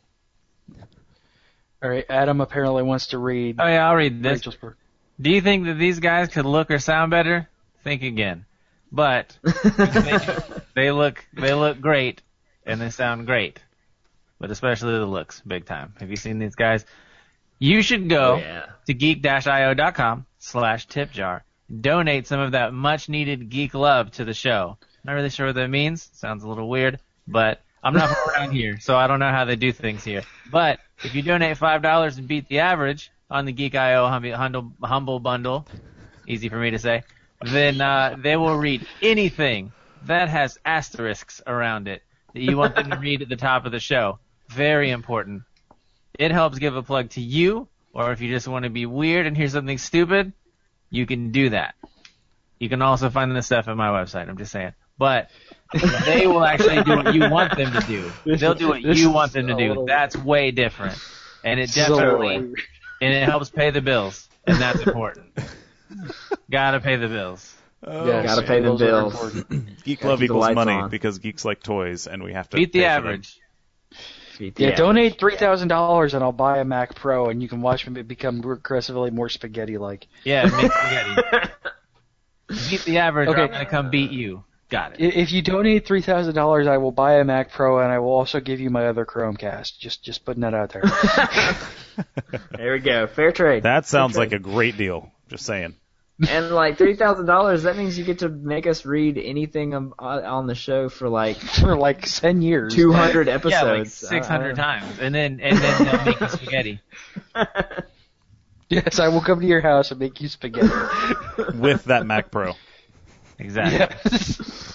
All right, Adam apparently wants to read. Oh yeah, I'll read this. Rachel's book. Do you think that these guys could look or sound better? Think again. But they look great and they sound great. But especially the looks, big time. Have you seen these guys? You should go to geek-io.com/tipjar. Donate some of that much needed geek love to the show. Not really sure what that means. Sounds a little weird, but I'm not from around here, so I don't know how they do things here. But if you donate $5 and beat the average on the Geek.io Humble Bundle, easy for me to say, then they will read anything that has asterisks around it that you want them to read at the top of the show. Very important. It helps give a plug to you, or if you just want to be weird and hear something stupid, you can do that. You can also find this stuff at my website, I'm just saying. But they will actually do what you want them to do. They'll do what you want them to do. That's way different. And it definitely, and it helps pay the bills. And that's important. Gotta pay the bills. Gotta pay the bills. Geek love equals money because geeks like toys and we have to beat the average. Donate $3,000 and I'll buy a Mac Pro and you can watch me become progressively more spaghetti-like. Yeah, make spaghetti. Beat the average or I'm going to come beat you. Got it. If you donate $3,000, I will buy a Mac Pro and I will also give you my other Chromecast. Just putting that out there. There we go. Fair trade. That sounds like a great deal. Just saying. And like $3,000, that means you get to make us read anything on the show for like 10 years, 200 episodes, yeah, like 600 times, and then they'll make you spaghetti. Yes, I will come to your house and make you spaghetti with that Mac Pro. Exactly. Yes.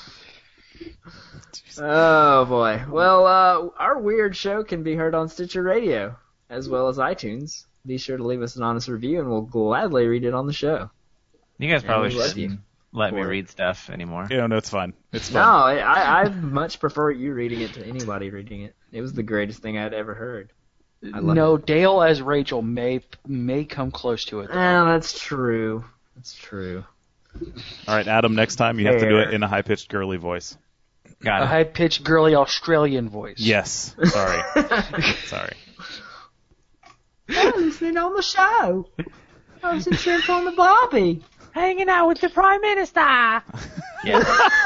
Oh boy. Well, our weird show can be heard on Stitcher Radio as well as iTunes. Be sure to leave us an honest review, and we'll gladly read it on the show. You guys probably shouldn't let me read stuff anymore. Yeah, no, it's fine. It's fun. No, I much prefer you reading it to anybody reading it. It was the greatest thing I'd ever heard. No, it. Dale as Rachel may come close to it. That's true. That's true. All right, Adam, next time you have to do it in a high-pitched girly voice. Got it. A high-pitched girly Australian voice. Yes. Sorry. Sorry. I'm listening on the show. I was in Shrimp on the Barbie. Hanging out with the Prime Minister. Yeah.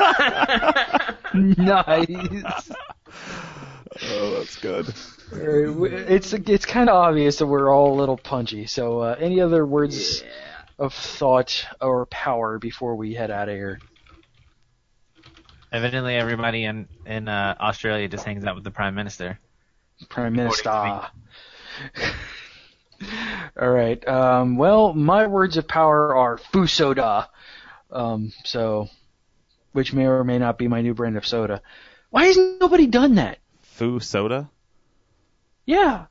Nice. Oh, that's good. It's kind of obvious that we're all a little punchy. So, any other words of thought or power before we head out of here? Evidently, everybody in Australia just hangs out with the Prime Minister. Prime Minister. All right. Well, my words of power are Fusoda. Which may or may not be my new brand of soda. Why hasn't nobody done that? Foo soda? Yeah.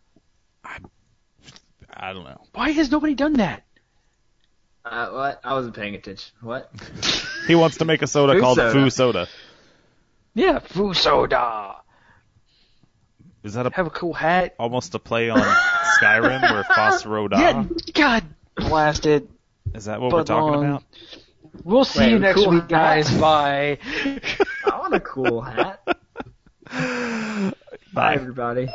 I don't know. Why has nobody done that? What? I wasn't paying attention. What? He wants to make a soda called Foo Soda. Yeah, Foo Soda. Is that have a cool hat. Almost a play on Skyrim where Foss Roda? Yeah, God blast it. Is that what we're talking about? We'll see you next week, guys. Bye. I want a cool hat. Bye, everybody.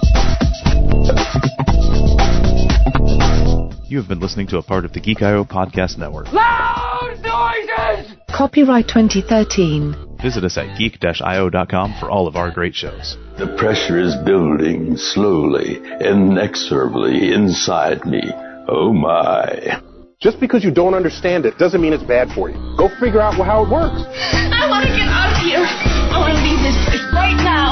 You have been listening to a part of the Geek.io Podcast Network. Loud noises! Copyright 2013. Visit us at geek-io.com for all of our great shows. The pressure is building slowly, inexorably inside me. Oh my. Just because you don't understand it doesn't mean it's bad for you. Go figure out how it works. I want to get out of here. I want to leave this place right now.